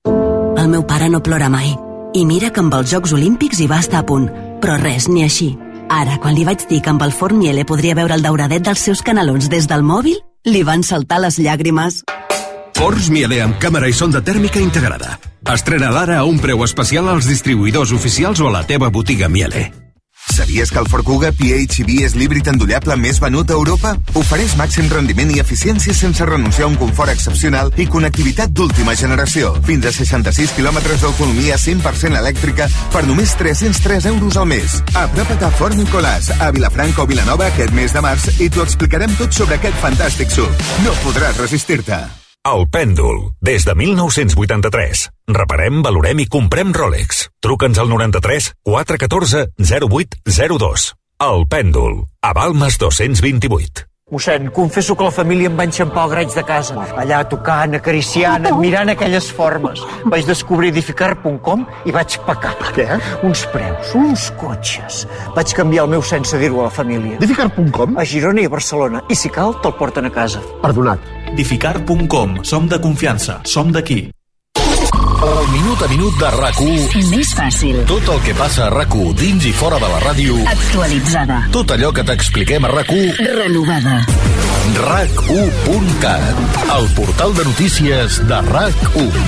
Speaker 21: El meu pare no plora mai. I mira que amb els Jocs Olímpics hi va estar a punt. Però res, ni així. Ara, quan li vaig dir que amb el forn Miele podria veure el dauradet dels seus canelons des del mòbil, li van saltar les llàgrimes.
Speaker 25: Forns Miele amb càmera i sonda tèrmica integrada. Estrena d'ara a un preu especial als distribuïdors oficials o a la teva botiga Miele.
Speaker 5: Sabies que el Ford Kuga P H E V és l'híbrid endollable més venut a Europa? Ofereix màxim rendiment i eficiència sense renunciar a un confort excepcional i connectivitat d'última generació. Fins a seixanta-sis quilòmetres d'autonomia cent per cent elèctrica per només tres-cents tres euros al mes. Apropa't a Fort Nicolàs, a Vilafranca o Vilanova aquest mes de març i t'ho explicarem tot sobre aquest fantàstic S U V. No podràs resistir-te.
Speaker 8: El Pèndol, des de mil nou-cents vuitanta-tres. Reparem, valorem i comprem Rolex. Truca'ns al noranta-tres quatre un quatre zero vuit zero dos. El Pèndol, a Balmes dos-cents vint-i-vuit.
Speaker 17: Mossèn, confesso que la família em va enxampar al graig de casa. Allà tocant, acariciant, admirant aquelles formes. Vaig descobrir edificar punt com i vaig pecar. Què? Uns preus, uns cotxes. Vaig canviar el meu sense dir-ho a la família.
Speaker 6: edificar punt com?
Speaker 17: A Girona i a Barcelona. I si cal, te'l porten a casa.
Speaker 6: Perdonat.
Speaker 18: edificar punt com. Som de confiança. Som d'aquí.
Speaker 27: El minut a minut de R A C u.
Speaker 11: Més fàcil.
Speaker 27: Tot el que passa a R A C u dins i fora de la ràdio.
Speaker 11: Actualitzada.
Speaker 27: Tot allò que t'expliquem a R A C u.
Speaker 11: Renovada.
Speaker 27: R A C u punt cat. El portal de notícies de R A C u.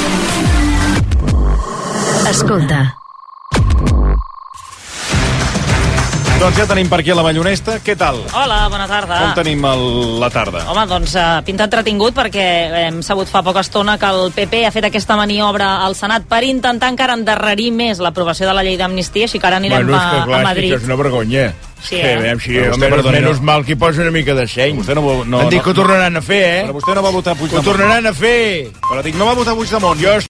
Speaker 11: Escolta.
Speaker 2: Doncs ja tenim per aquí a la Ballonesta. Què tal?
Speaker 19: Hola, bona tarda.
Speaker 2: Com tenim el, la tarda?
Speaker 19: Home, doncs uh, pinta entretingut perquè hem sabut fa poca estona que el P P ha fet aquesta maniobra al Senat per intentar encara endarrerir més l'aprovació de la llei d'amnistia, així que ara anirem
Speaker 20: bueno, és que,
Speaker 19: a,
Speaker 20: clar,
Speaker 19: a Madrid.
Speaker 20: És una vergonya.
Speaker 19: Sí,
Speaker 20: eh?
Speaker 19: eh?
Speaker 20: Sí, home, menos, menos mal que posa una mica de seny.
Speaker 2: Vostè no, no,
Speaker 20: Em dic que ho tornaran a fer, eh?
Speaker 2: Però vostè no va votar Puigdemont.
Speaker 20: Ho tornaran a fer.
Speaker 2: Però dic, no va votar Puigdemont.
Speaker 20: Jo